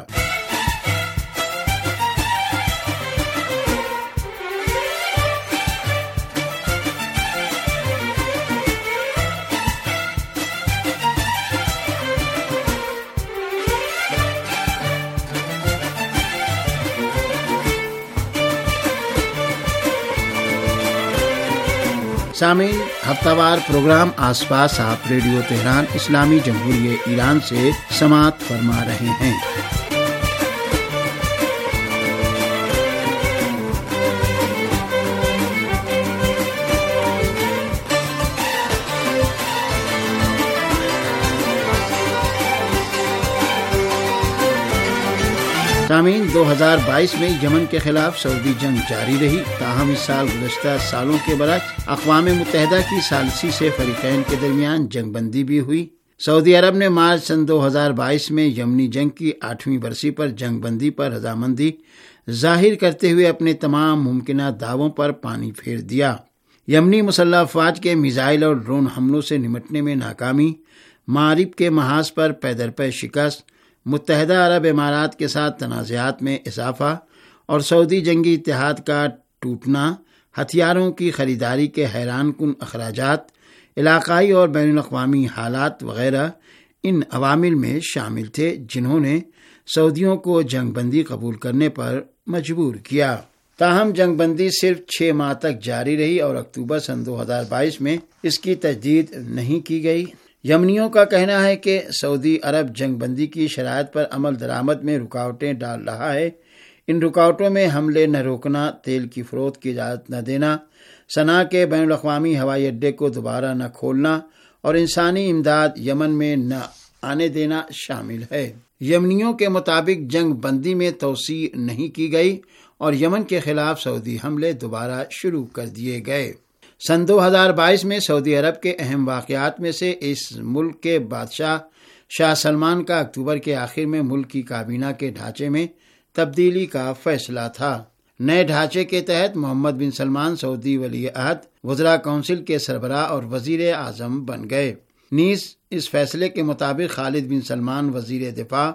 سامعین، ہفتہ وار پروگرام آس پاس آپ ریڈیو تہران اسلامی جمہوریہ ایران سے سماعت فرما رہے ہیں۔ سامعین، 2022 میں یمن کے خلاف سعودی جنگ جاری رہی، تاہم اس سال گزشتہ سالوں کے برعکس اقوام متحدہ کی ثالثی سے فریقین کے درمیان جنگ بندی بھی ہوئی۔ سعودی عرب نے مارچ سن 2022 میں یمنی جنگ کی 8ویں برسی پر جنگ بندی پر رضامندی ظاہر کرتے ہوئے اپنے تمام ممکنہ دعووں پر پانی پھیر دیا۔ یمنی مسلح افواج کے میزائل اور ڈرون حملوں سے نمٹنے میں ناکامی، معارب کے محاذ پر پے در پے شکست، متحدہ عرب امارات کے ساتھ تنازعات میں اضافہ اور سعودی جنگی اتحاد کا ٹوٹنا، ہتھیاروں کی خریداری کے حیران کن اخراجات، علاقائی اور بین الاقوامی حالات وغیرہ ان عوامل میں شامل تھے جنہوں نے سعودیوں کو جنگ بندی قبول کرنے پر مجبور کیا۔ تاہم جنگ بندی صرف 6 ماہ تک جاری رہی اور اکتوبر سن 2022 میں اس کی تجدید نہیں کی گئی۔ یمنیوں کا کہنا ہے کہ سعودی عرب جنگ بندی کی شرائط پر عمل درآمد میں رکاوٹیں ڈال رہا ہے۔ ان رکاوٹوں میں حملے نہ روکنا، تیل کی فروخت کی اجازت نہ دینا، صنعاء کے بین الاقوامی ہوائی اڈے کو دوبارہ نہ کھولنا اور انسانی امداد یمن میں نہ آنے دینا شامل ہے۔ یمنیوں کے مطابق جنگ بندی میں توسیع نہیں کی گئی اور یمن کے خلاف سعودی حملے دوبارہ شروع کر دیے گئے۔ سن 2022 میں سعودی عرب کے اہم واقعات میں سے اس ملک کے بادشاہ شاہ سلمان کا اکتوبر کے آخر میں ملک کی کابینہ کے ڈھانچے میں تبدیلی کا فیصلہ تھا۔ نئے ڈھانچے کے تحت محمد بن سلمان سعودی ولی عہد، وزراء کونسل کے سربراہ اور وزیر اعظم بن گئے۔ نیز اس فیصلے کے مطابق خالد بن سلمان وزیر دفاع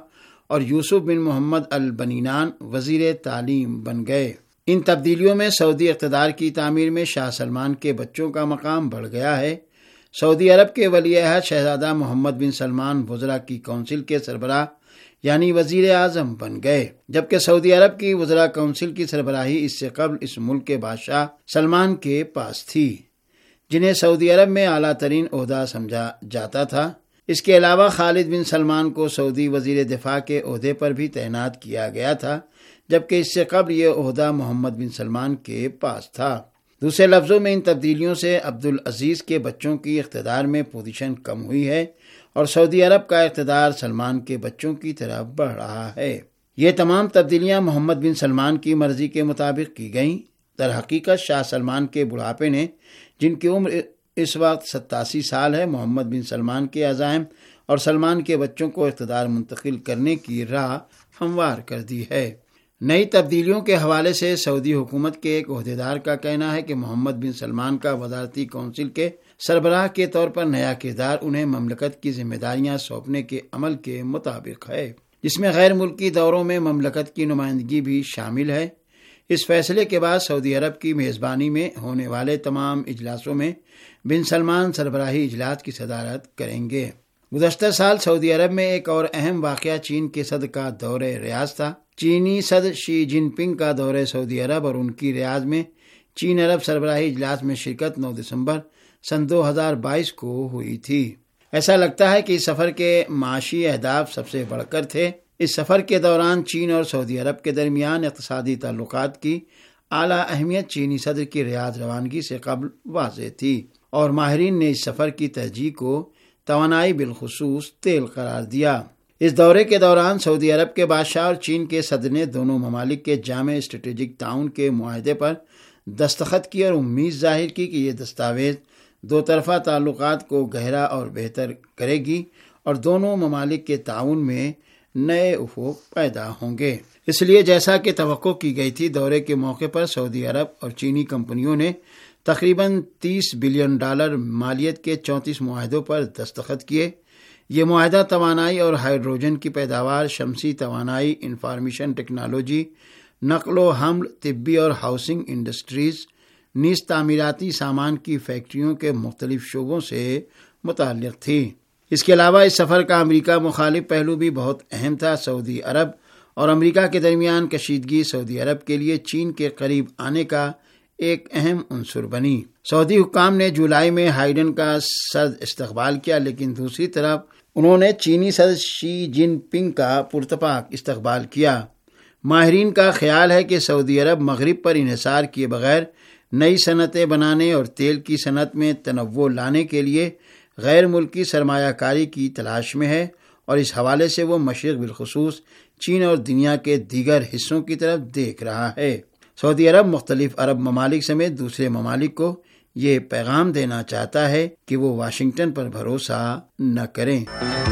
اور یوسف بن محمد البنینان وزیر تعلیم بن گئے۔ ان تبدیلیوں میں سعودی اقتدار کی تعمیر میں شاہ سلمان کے بچوں کا مقام بڑھ گیا ہے۔ سعودی عرب کے ولی عہد شہزادہ محمد بن سلمان وزراء کی کونسل کے سربراہ یعنی وزیر اعظم بن گئے، جبکہ سعودی عرب کی وزراء کونسل کی سربراہی اس سے قبل اس ملک کے بادشاہ سلمان کے پاس تھی، جنہیں سعودی عرب میں اعلیٰ ترین عہدہ سمجھا جاتا تھا۔ اس کے علاوہ خالد بن سلمان کو سعودی وزیر دفاع کے عہدے پر بھی تعینات کیا گیا تھا، جبکہ اس سے قبل یہ عہدہ محمد بن سلمان کے پاس تھا۔ دوسرے لفظوں میں ان تبدیلیوں سے عبدالعزیز کے بچوں کی اقتدار میں پوزیشن کم ہوئی ہے اور سعودی عرب کا اقتدار سلمان کے بچوں کی طرف بڑھ رہا ہے۔ یہ تمام تبدیلیاں محمد بن سلمان کی مرضی کے مطابق کی گئیں۔ در حقیقت شاہ سلمان کے بڑھاپے نے، جن کی عمر اس وقت 87 سال ہے، محمد بن سلمان کے عزائم اور سلمان کے بچوں کو اقتدار منتقل کرنے کی راہ ہموار کر دی ہے۔ نئی تبدیلیوں کے حوالے سے سعودی حکومت کے ایک عہدیدار کا کہنا ہے کہ محمد بن سلمان کا وزارتی کونسل کے سربراہ کے طور پر نیا کردار انہیں مملکت کی ذمہ داریاں سونپنے کے عمل کے مطابق ہے، جس میں غیر ملکی دوروں میں مملکت کی نمائندگی بھی شامل ہے۔ اس فیصلے کے بعد سعودی عرب کی میزبانی میں ہونے والے تمام اجلاسوں میں بن سلمان سربراہی اجلاس کی صدارت کریں گے۔ گزشتہ سال سعودی عرب میں ایک اور اہم واقعہ چین کے صدر کا دورہ ریاض تھا۔ چینی صدر شی جن پنگ کا دورہ سعودی عرب اور ان کی ریاض میں چین عرب سربراہی اجلاس میں شرکت 9 دسمبر سن 2022 کو ہوئی تھی۔ ایسا لگتا ہے کہ اس سفر کے معاشی اہداف سب سے بڑھ کر تھے۔ اس سفر کے دوران چین اور سعودی عرب کے درمیان اقتصادی تعلقات کی اعلیٰ اہمیت چینی صدر کی ریاض روانگی سے قبل واضح تھی، اور ماہرین نے اس سفر کی ترجیح کو توانائی بالخصوص تیل قرار دیا۔ اس دورے کے دوران سعودی عرب کے بادشاہ اور چین کے صدر نے دونوں ممالک کے جامع اسٹریٹجک تعاون کے معاہدے پر دستخط کی اور امید ظاہر کی کہ یہ دستاویز دو طرفہ تعلقات کو گہرا اور بہتر کرے گی اور دونوں ممالک کے تعاون میں نئے افق پیدا ہوں گے۔ اس لیے جیسا کہ توقع کی گئی تھی، دورے کے موقع پر سعودی عرب اور چینی کمپنیوں نے تقریباً $30 بلین مالیت کے 34 معاہدوں پر دستخط کیے۔ یہ معاہدہ توانائی اور ہائیڈروجن کی پیداوار، شمسی توانائی، انفارمیشن ٹیکنالوجی، نقل و حمل، طبی اور ہاؤسنگ انڈسٹریز، نیز تعمیراتی سامان کی فیکٹریوں کے مختلف شعبوں سے متعلق تھی۔ اس کے علاوہ اس سفر کا امریکہ مخالف پہلو بھی بہت اہم تھا۔ سعودی عرب اور امریکہ کے درمیان کشیدگی سعودی عرب کے لیے چین کے قریب آنے کا ایک اہم عنصر بنی۔ سعودی حکام نے جولائی میں ہائیڈن کا سرد استقبال کیا، لیکن دوسری طرف انہوں نے چینی صدر شی جن پنگ کا پرتپاک استقبال کیا۔ ماہرین کا خیال ہے کہ سعودی عرب مغرب پر انحصار کیے بغیر نئی صنعتیں بنانے اور تیل کی صنعت میں تنوع لانے کے لیے غیر ملکی سرمایہ کاری کی تلاش میں ہے، اور اس حوالے سے وہ مشرق بالخصوص چین اور دنیا کے دیگر حصوں کی طرف دیکھ رہا ہے۔ سعودی عرب مختلف عرب ممالک سمیت دوسرے ممالک کو یہ پیغام دینا چاہتا ہے کہ وہ واشنگٹن پر بھروسہ نہ کریں۔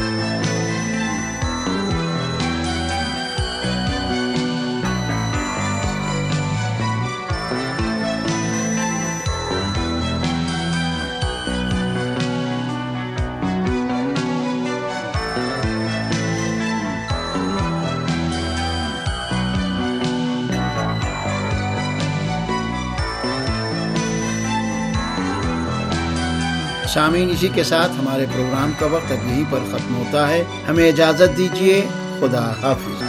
سامعین، اسی کے ساتھ ہمارے پروگرام کا وقت اب یہیں پر ختم ہوتا ہے۔ ہمیں اجازت دیجیے۔ خدا حافظ۔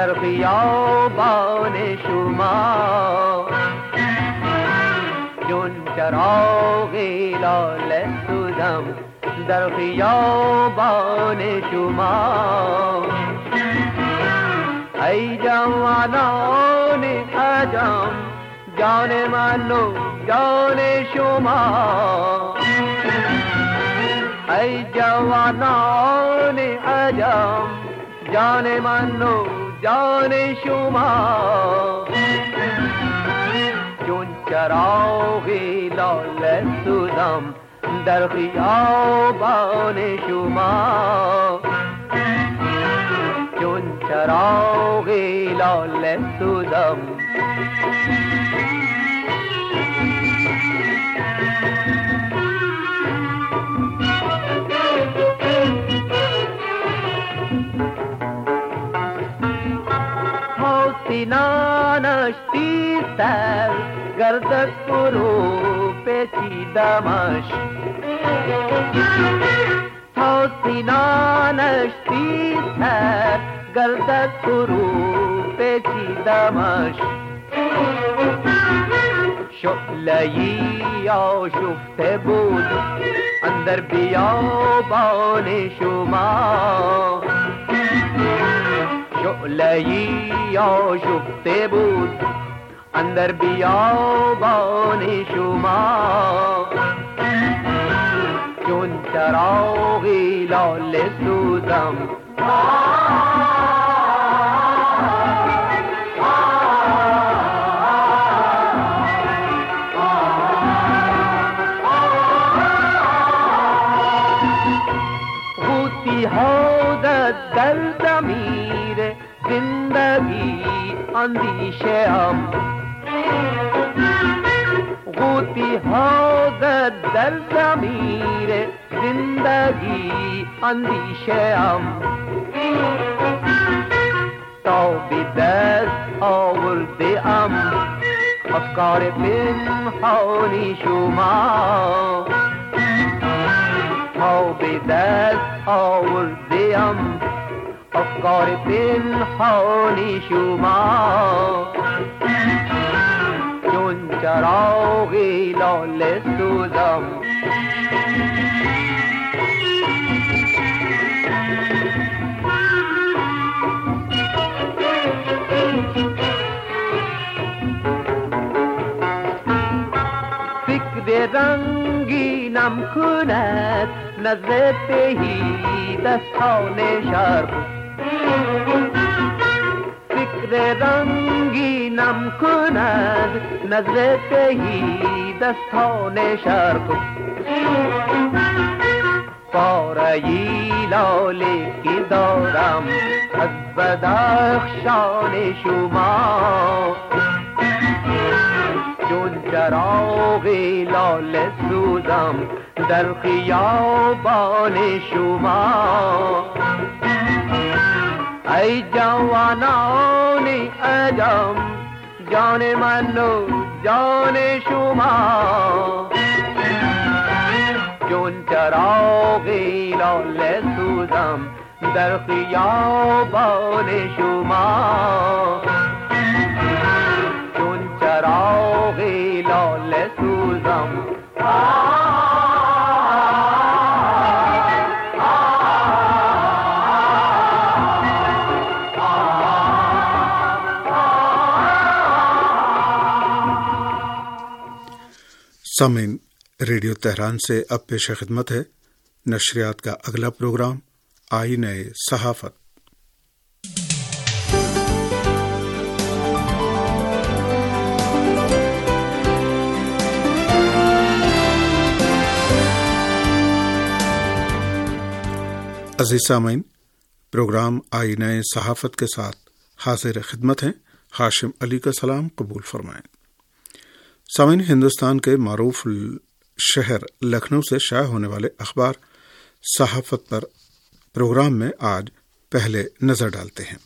در خیابان شما، چون چراغ لاله سوزم در خیابان شما. ای جوانان عجم، جان من و جان شما. ای جوانان عجم، جان من و جان شما. چون چراغ لاله سوزم در خیابان شما، چون چراغ لاله سوزم. سینانش تیزتر گردد فرو پیچیدمش، تا سینانش تیزتر گردد فرو پیچیدمش. شعله‌ای آشفته بود اندر بیابان شما، شعله‌ای آشفته بود اندر بیابان شما. چون چراغ لاله سوزم غوطی ها در ضمیر زندگی اندیشه ام، غوطی ها در ضمیر زندگی اندیشه ام. تا به دست آورده ام افکار پنهانی شما، تا به دست آورده ام افکار پنهانی شما. چون چراغ لاله سوزم فکر رنگینم کند نظر تهی دستان شرق، فکر رنگینم کند نظر تهی دستان شرق. پاره‌ای لاله که دارم از بدخشان شما، چون چراغ لاله سوزم در خیابان شما. ای جوانان عجم، جان من و جان شما. چون چراغ لاله سوزم در خیابان شما، چون چراغ لاله سوزم. सामीन, रेडियो तेहरान से अब पेश खिदमत है नशरियात का अगला प्रोग्राम आईने सहाफत। अज़ीज़ सामीन, प्रोग्राम आईने सहाफत के साथ हाजिर खिदमत हैं। हाशिम अली का सलाम कबूल फरमाएं। सामीन, हिंदुस्तान के मारूफ शहर लखनऊ से शाया होने वाले अखबार सहाफत पर प्रोग्राम में आज पहले नजर डालते हैं।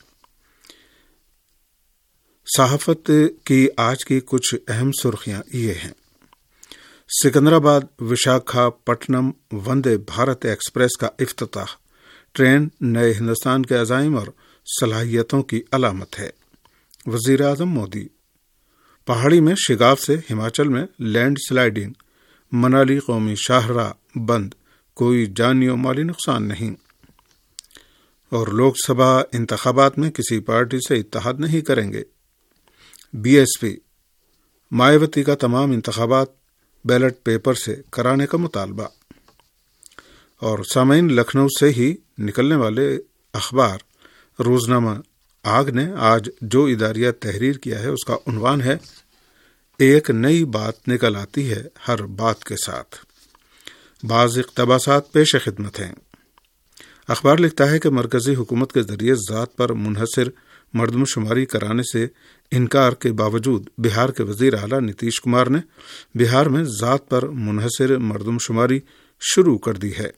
सहाफत की आज की कुछ अहम सुर्खियां ये हैं। सिकंदराबाद विशाखापट्टनम वंदे भारत एक्सप्रेस का इफ्तिताह। ट्रेन नए हिंदुस्तान के अज़ाइम और صلاحیتوں کی علامت ہے۔ وزیر اعظم مودی: پہاڑی میں شگاف سے ہماچل میں لینڈ سلائیڈنگ، منالی قومی شاہراہ بند، کوئی جانی و مالی نقصان نہیں۔ اور لوک سبھا انتخابات میں کسی پارٹی سے اتحاد نہیں کریں گے۔ بی ایس پی: مایاوتی کا تمام انتخابات بیلٹ پیپر سے کرانے کا مطالبہ۔ اور سامعین، لکھنؤ سے ہی نکلنے والے اخبار روزنامہ آگ نے آج جو اداریہ تحریر کیا ہے اس کا عنوان ہے ایک نئی بات نکل آتی ہے ہر بات کے ساتھ، بعض اقتباسات پیش خدمت ہیں۔ اخبار لکھتا ہے کہ مرکزی حکومت کے ذریعے ذات پر منحصر مردم شماری کرانے سے انکار کے باوجود بہار کے وزیر اعلیٰ نتیش کمار نے بہار میں ذات پر منحصر مردم شماری شروع کر دی ہے۔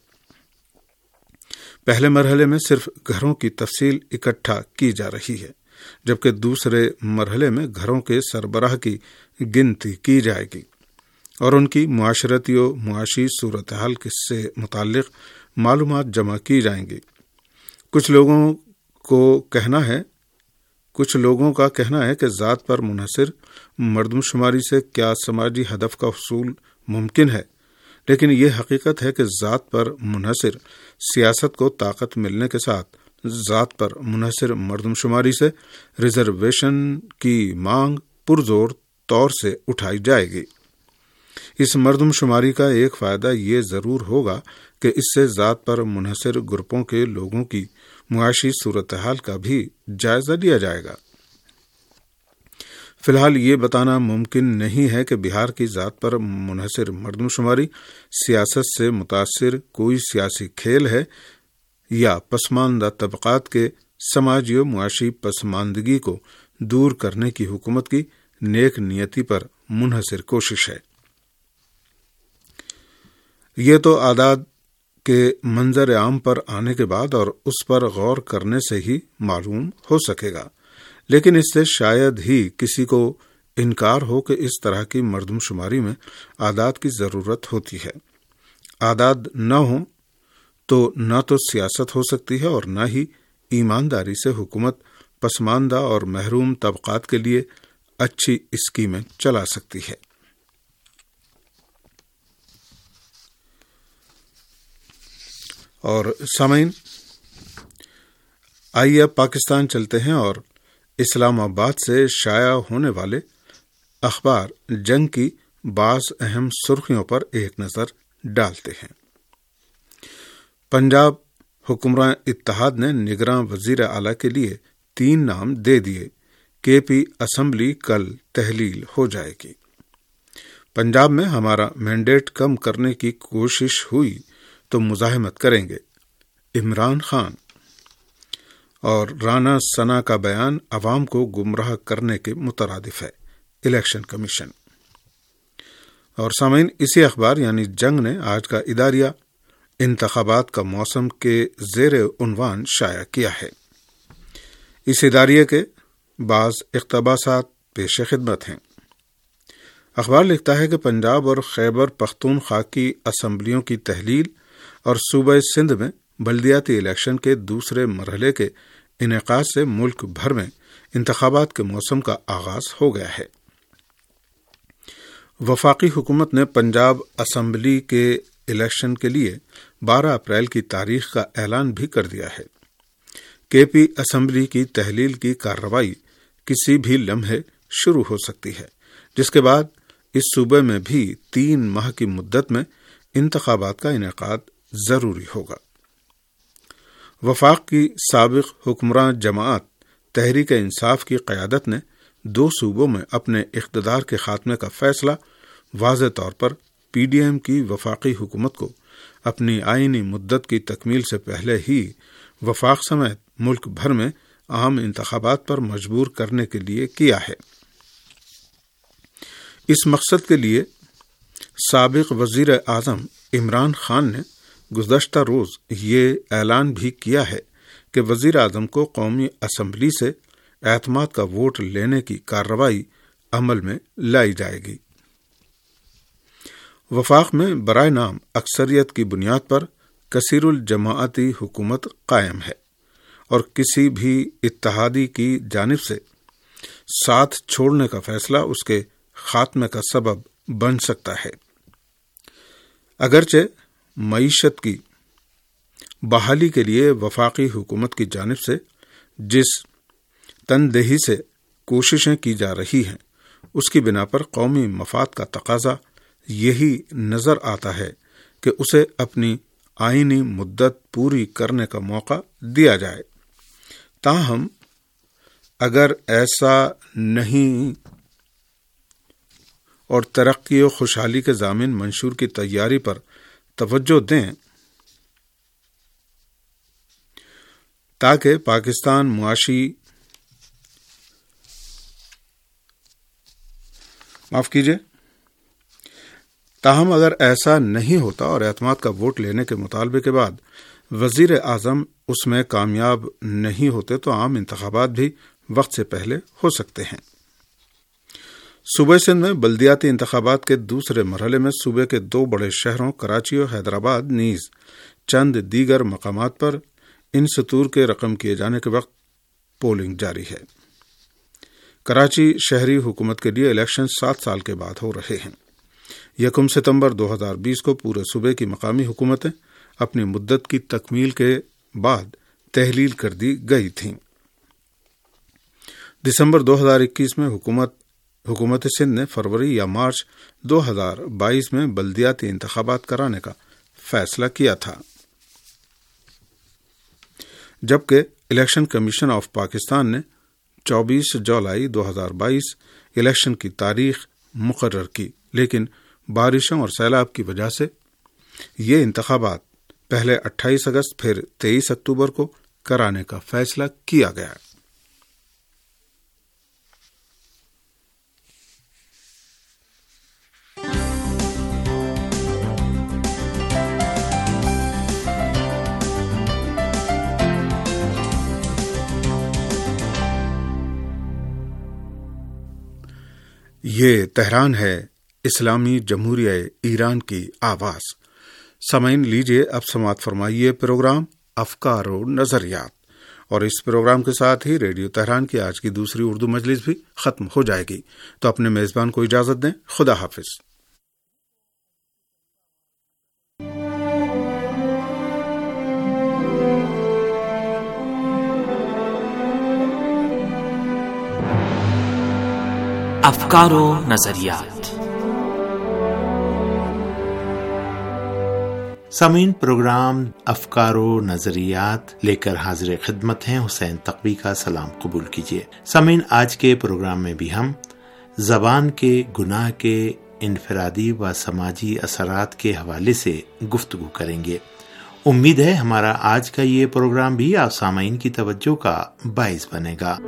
پہلے مرحلے میں صرف گھروں کی تفصیل اکٹھا کی جا رہی ہے، جبکہ دوسرے مرحلے میں گھروں کے سربراہ کی گنتی کی جائے گی اور ان کی معاشرتی و معاشی صورتحال سے متعلق معلومات جمع کی جائیں گی۔ کچھ لوگوں کا کہنا ہے کہ ذات پر منحصر مردم شماری سے کیا سماجی ہدف کا حصول ممکن ہے، لیکن یہ حقیقت ہے کہ ذات پر منحصر سیاست کو طاقت ملنے کے ساتھ ذات پر منحصر مردم شماری سے ریزرویشن کی مانگ پرزور طور سے اٹھائی جائے گی۔ اس مردم شماری کا ایک فائدہ یہ ضرور ہوگا کہ اس سے ذات پر منحصر گروپوں کے لوگوں کی معاشی صورتحال کا بھی جائزہ لیا جائے گا۔ فی الحال یہ بتانا ممکن نہیں ہے کہ بہار کی ذات پر منحصر مردم شماری سیاست سے متاثر کوئی سیاسی کھیل ہے یا پسماندہ طبقات کے سماجی و معاشی پسماندگی کو دور کرنے کی حکومت کی نیک نیتی پر منحصر کوشش ہے۔ یہ تو اعداد کے منظر عام پر آنے کے بعد اور اس پر غور کرنے سے ہی معلوم ہو سکے گا، لیکن اس سے شاید ہی کسی کو انکار ہو کہ اس طرح کی مردم شماری میں اعداد کی ضرورت ہوتی ہے۔ اعداد نہ ہوں تو نہ تو سیاست ہو سکتی ہے اور نہ ہی ایمانداری سے حکومت پسماندہ اور محروم طبقات کے لیے اچھی اسکیمیں چلا سکتی ہے۔ اور سامعین، آئیے اب پاکستان چلتے ہیں اور اسلام آباد سے شائع ہونے والے اخبار جنگ کی بعض اہم سرخیوں پر ایک نظر ڈالتے ہیں۔ پنجاب حکمراں اتحاد نے نگراں وزیر اعلیٰ کے لیے 3 نام دے دیے۔ کے پی اسمبلی کل تحلیل ہو جائے گی۔ پنجاب میں ہمارا مینڈیٹ کم کرنے کی کوشش ہوئی تو مزاحمت کریں گے، عمران خان۔ اور رانا ثنا کا بیان عوام کو گمراہ کرنے کے مترادف ہے، الیکشن کمیشن۔ اور سامعین، اسی اخبار یعنی جنگ نے آج کا اداریہ انتخابات کا موسم کے زیر عنوان شائع کیا ہے۔ اس اداریے کے بعض اقتباسات پیش خدمت ہیں۔ اخبار لکھتا ہے کہ پنجاب اور خیبر پختونخوا کی اسمبلیوں کی تحلیل اور صوبہ سندھ میں بلدیاتی الیکشن کے دوسرے مرحلے کے انعقاد سے ملک بھر میں انتخابات کے موسم کا آغاز ہو گیا ہے۔ وفاقی حکومت نے پنجاب اسمبلی کے الیکشن کے لیے 12 اپریل کی تاریخ کا اعلان بھی کر دیا ہے۔ کے پی اسمبلی کی تحلیل کی کارروائی کسی بھی لمحے شروع ہو سکتی ہے، جس کے بعد اس صوبے میں بھی 3 ماہ کی مدت میں انتخابات کا انعقاد ضروری ہوگا۔ وفاق کی سابق حکمراں جماعت تحریک انصاف کی قیادت نے 2 صوبوں میں اپنے اقتدار کے خاتمے کا فیصلہ واضح طور پر پی ڈی ایم کی وفاقی حکومت کو اپنی آئینی مدت کی تکمیل سے پہلے ہی وفاق سمیت ملک بھر میں عام انتخابات پر مجبور کرنے کے لیے کیا ہے۔ اس مقصد کے لیے سابق وزیر اعظم عمران خان نے گزشتہ روز یہ اعلان بھی کیا ہے کہ وزیر اعظم کو قومی اسمبلی سے اعتماد کا ووٹ لینے کی کارروائی عمل میں لائی جائے گی۔ وفاق میں برائے نام اکثریت کی بنیاد پر کثیر الجماعتی حکومت قائم ہے اور کسی بھی اتحادی کی جانب سے ساتھ چھوڑنے کا فیصلہ اس کے خاتمے کا سبب بن سکتا ہے۔ اگرچہ معیشت کی بحالی کے لیے وفاقی حکومت کی جانب سے جس تندہی سے کوششیں کی جا رہی ہیں، اس کی بنا پر قومی مفاد کا تقاضا یہی نظر آتا ہے کہ اسے اپنی آئینی مدت پوری کرنے کا موقع دیا جائے۔ تاہم اگر ایسا نہیں اور ترقی و خوشحالی کے ضامن منشور کی تیاری پر توجہ دیں تاکہ پاکستان تاہم اگر ایسا نہیں ہوتا اور اعتماد کا ووٹ لینے کے مطالبے کے بعد وزیر اعظم اس میں کامیاب نہیں ہوتے تو عام انتخابات بھی وقت سے پہلے ہو سکتے ہیں۔ صوبہ سندھ میں بلدیاتی انتخابات کے دوسرے مرحلے میں صوبے کے 2 بڑے شہروں کراچی اور حیدرآباد نیز چند دیگر مقامات پر ان سطور کے رقم کیے جانے کے وقت پولنگ جاری ہے۔ کراچی شہری حکومت کے لیے الیکشن 7 سال کے بعد ہو رہے ہیں۔ 1 ستمبر 2020 کو پورے صوبے کی مقامی حکومتیں اپنی مدت کی تکمیل کے بعد تحلیل کر دی گئی تھیں۔ دسمبر 2021 میں حکومت سندھ نے فروری یا مارچ 2022 میں بلدیاتی انتخابات کرانے کا فیصلہ کیا تھا، جبکہ الیکشن کمیشن آف پاکستان نے 24 جولائی 2022 الیکشن کی تاریخ مقرر کی، لیکن بارشوں اور سیلاب کی وجہ سے یہ انتخابات پہلے 28 اگست پھر 23 اکتوبر کو کرانے کا فیصلہ کیا گیا۔ یہ تہران ہے، اسلامی جمہوریہ ایران کی آواز۔ سامعین، لیجیے اب سماعت فرمائیے پروگرام افکار و نظریات، اور اس پروگرام کے ساتھ ہی ریڈیو تہران کی آج کی دوسری اردو مجلس بھی ختم ہو جائے گی۔ تو اپنے میزبان کو اجازت دیں، خدا حافظ۔ افکار و نظریات۔ سامعین، پروگرام افکار و نظریات لے کر حاضر خدمت ہیں۔ حسین تقوی کا سلام قبول کیجیے۔ سامعین، آج کے پروگرام میں بھی ہم زبان کے گناہ کے انفرادی و سماجی اثرات کے حوالے سے گفتگو کریں گے۔ امید ہے ہمارا آج کا یہ پروگرام بھی آپ سامعین کی توجہ کا باعث بنے گا۔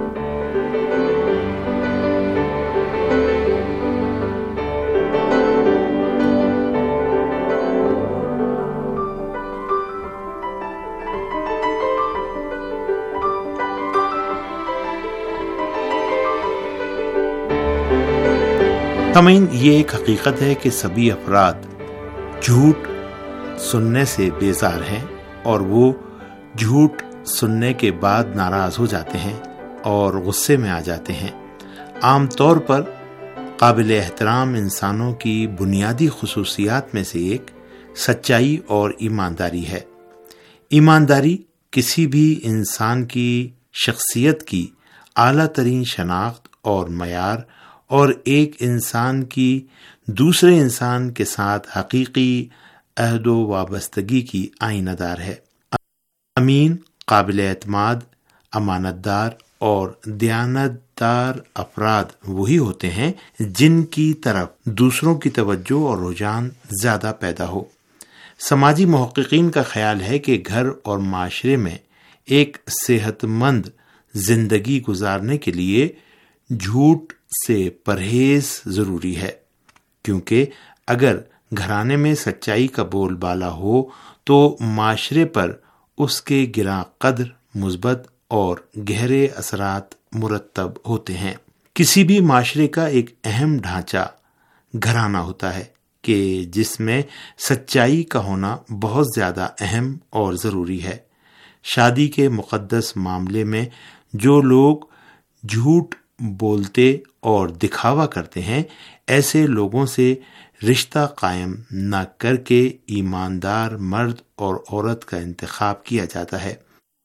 سامعین، یہ ایک حقیقت ہے کہ سبھی افراد جھوٹ سننے سے بیزار ہیں، اور وہ جھوٹ سننے کے بعد ناراض ہو جاتے ہیں اور غصے میں آ جاتے ہیں۔ عام طور پر قابل احترام انسانوں کی بنیادی خصوصیات میں سے ایک سچائی اور ایمانداری ہے۔ ایمانداری کسی بھی انسان کی شخصیت کی اعلیٰ ترین شناخت اور معیار، اور ایک انسان کی دوسرے انسان کے ساتھ حقیقی عہد و وابستگی کی آئینہ دار ہے۔ امین، قابل اعتماد، امانت دار اور دیانت دار افراد وہی ہوتے ہیں جن کی طرف دوسروں کی توجہ اور رجحان زیادہ پیدا ہو۔ سماجی محققین کا خیال ہے کہ گھر اور معاشرے میں ایک صحت مند زندگی گزارنے کے لیے جھوٹ سے پرہیز ضروری ہے، کیونکہ اگر گھرانے میں سچائی کا بول بالا ہو تو معاشرے پر اس کے گراں قدر مثبت اور گہرے اثرات مرتب ہوتے ہیں۔ کسی بھی معاشرے کا ایک اہم ڈھانچہ گھرانہ ہوتا ہے کہ جس میں سچائی کا ہونا بہت زیادہ اہم اور ضروری ہے۔ شادی کے مقدس معاملے میں جو لوگ جھوٹ بولتے اور دکھاوا کرتے ہیں، ایسے لوگوں سے رشتہ قائم نہ کر کے ایماندار مرد اور عورت کا انتخاب کیا جاتا ہے۔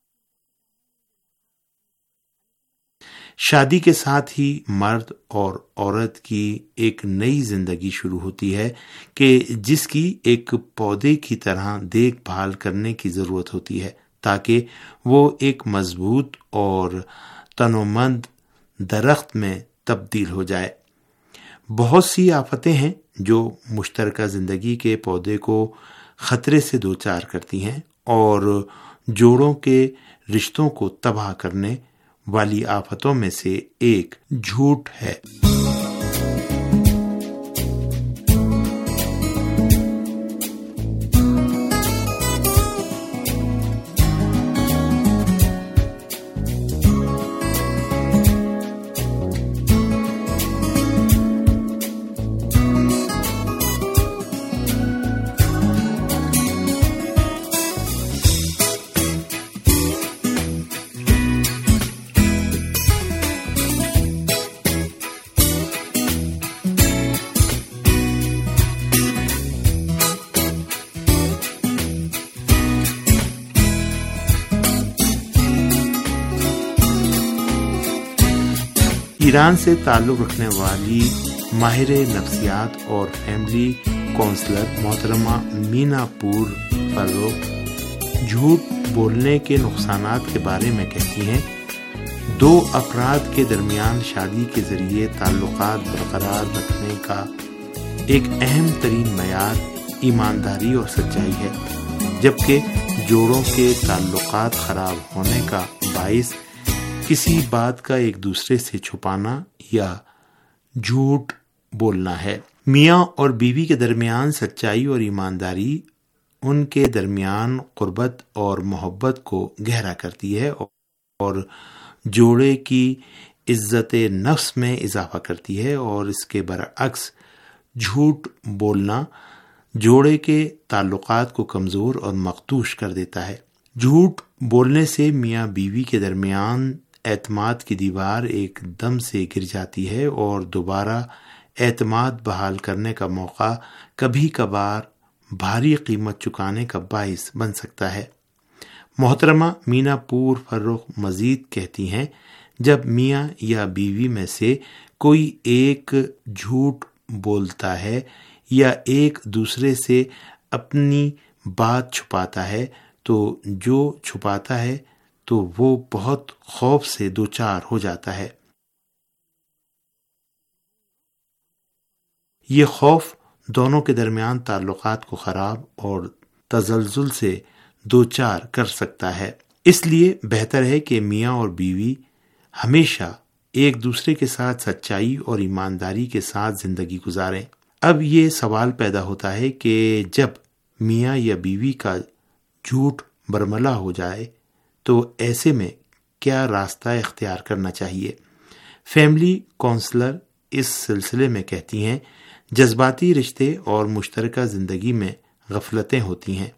شادی کے ساتھ ہی مرد اور عورت کی ایک نئی زندگی شروع ہوتی ہے کہ جس کی ایک پودے کی طرح دیکھ بھال کرنے کی ضرورت ہوتی ہے تاکہ وہ ایک مضبوط اور تنومند درخت میں تبدیل ہو جائے۔ بہت سی آفتیں ہیں جو مشترکہ زندگی کے پودے کو خطرے سے دوچار کرتی ہیں اور جوڑوں کے رشتوں کو تباہ کرنے والی آفتوں میں سے ایک جھوٹ ہے۔ ایران سے تعلق رکھنے والی ماہر نفسیات اور فیملی کونسلر محترمہ مینا پور فروخ جھوٹ بولنے کے نقصانات کے بارے میں کہتی ہیں، دو افراد کے درمیان شادی کے ذریعے تعلقات برقرار رکھنے کا ایک اہم ترین معیار ایمانداری اور سچائی ہے، جبکہ جوڑوں کے تعلقات خراب ہونے کا باعث کسی بات کا ایک دوسرے سے چھپانا یا جھوٹ بولنا ہے۔ میاں اور بیوی کے درمیان سچائی اور ایمانداری ان کے درمیان قربت اور محبت کو گہرا کرتی ہے اور جوڑے کی عزت نفس میں اضافہ کرتی ہے، اور اس کے برعکس جھوٹ بولنا جوڑے کے تعلقات کو کمزور اور مخدوش کر دیتا ہے۔ جھوٹ بولنے سے میاں بیوی کے درمیان اعتماد کی دیوار ایک دم سے گر جاتی ہے اور دوبارہ اعتماد بحال کرنے کا موقع کبھی کبھار بھاری قیمت چکانے کا باعث بن سکتا ہے۔ محترمہ مینا پور فروخ مزید کہتی ہیں، جب میاں یا بیوی میں سے کوئی ایک جھوٹ بولتا ہے یا ایک دوسرے سے اپنی بات چھپاتا ہے تو جو چھپاتا ہے تو وہ بہت خوف سے دوچار ہو جاتا ہے۔ یہ خوف دونوں کے درمیان تعلقات کو خراب اور تزلزل سے دوچار کر سکتا ہے۔ اس لیے بہتر ہے کہ میاں اور بیوی ہمیشہ ایک دوسرے کے ساتھ سچائی اور ایمانداری کے ساتھ زندگی گزاریں۔ اب یہ سوال پیدا ہوتا ہے کہ جب میاں یا بیوی کا جھوٹ برملا ہو جائے تو ایسے میں کیا راستہ اختیار کرنا چاہیے؟ فیملی کونسلر اس سلسلے میں کہتی ہیں، جذباتی رشتے اور مشترکہ زندگی میں غفلتیں ہوتی ہیں،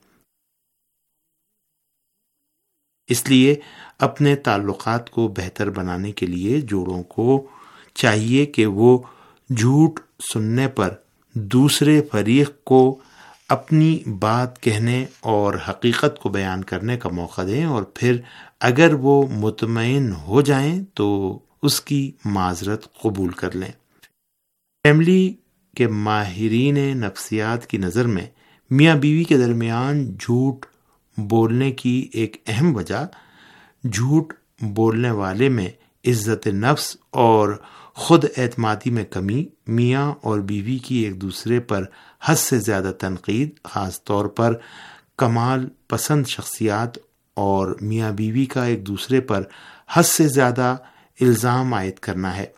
اس لیے اپنے تعلقات کو بہتر بنانے کے لیے جوڑوں کو چاہیے کہ وہ جھوٹ سننے پر دوسرے فریق کو اپنی بات کہنے اور حقیقت کو بیان کرنے کا موقع دیں، اور پھر اگر وہ مطمئن ہو جائیں تو اس کی معذرت قبول کر لیں۔ فیملی کے ماہرین نفسیات کی نظر میں میاں بیوی کے درمیان جھوٹ بولنے کی ایک اہم وجہ جھوٹ بولنے والے میں عزت نفس اور خود اعتمادی میں کمی، میاں اور بیوی کی ایک دوسرے پر حد سے زیادہ تنقید، خاص طور پر کمال پسند شخصیات، اور میاں بیوی کا ایک دوسرے پر حد سے زیادہ الزام عائد کرنا ہے،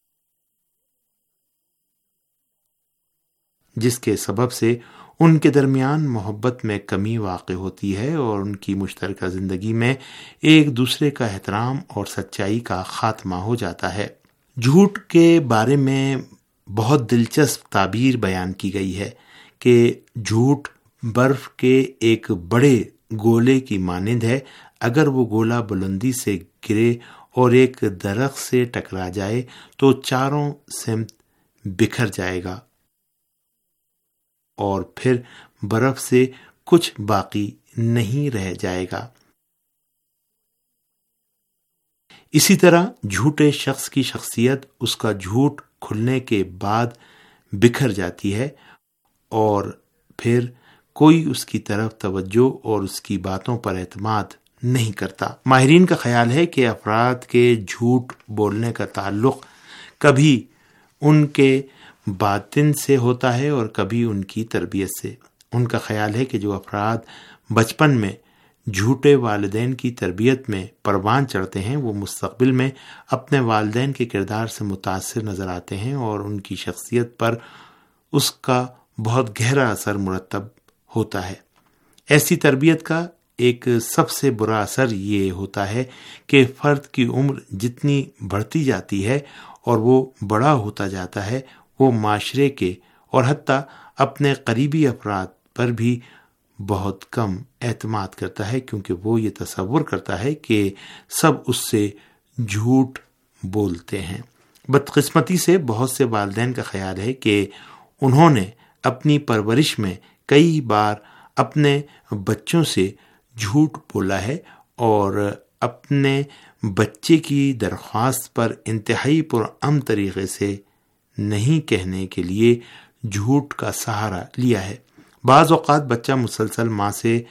جس کے سبب سے ان کے درمیان محبت میں کمی واقع ہوتی ہے اور ان کی مشترکہ زندگی میں ایک دوسرے کا احترام اور سچائی کا خاتمہ ہو جاتا ہے۔ جھوٹ کے بارے میں بہت دلچسپ تعبیر بیان کی گئی ہے کہ جھوٹ برف کے ایک بڑے گولے کی مانند ہے، اگر وہ گولا بلندی سے گرے اور ایک درخت سے ٹکرا جائے تو چاروں سمت بکھر جائے گا اور پھر برف سے کچھ باقی نہیں رہ جائے گا۔ اسی طرح جھوٹے شخص کی شخصیت اس کا جھوٹ کھلنے کے بعد بکھر جاتی ہے اور پھر کوئی اس کی طرف توجہ اور اس کی باتوں پر اعتماد نہیں کرتا۔ ماہرین کا خیال ہے کہ افراد کے جھوٹ بولنے کا تعلق کبھی ان کے باطن سے ہوتا ہے اور کبھی ان کی تربیت سے۔ ان کا خیال ہے کہ جو افراد بچپن میں جھوٹے والدین کی تربیت میں پروان چڑھتے ہیں وہ مستقبل میں اپنے والدین کے کردار سے متاثر نظر آتے ہیں اور ان کی شخصیت پر اس کا بہت گہرا اثر مرتب ہوتا ہے۔ ایسی تربیت کا ایک سب سے برا اثر یہ ہوتا ہے کہ فرد کی عمر جتنی بڑھتی جاتی ہے اور وہ بڑا ہوتا جاتا ہے وہ معاشرے کے اور حتیٰ اپنے قریبی افراد پر بھی بہت کم اعتماد کرتا ہے، کیونکہ وہ یہ تصور کرتا ہے کہ سب اس سے جھوٹ بولتے ہیں۔ بدقسمتی سے بہت سے والدین کا خیال ہے کہ انہوں نے اپنی پرورش میں کئی بار اپنے بچوں سے جھوٹ بولا ہے اور اپنے بچے کی درخواست پر انتہائی پرامن طریقے سے نہیں کہنے کے لیے جھوٹ کا سہارا لیا ہے۔ بعض اوقات بچہ مسلسل ماں سے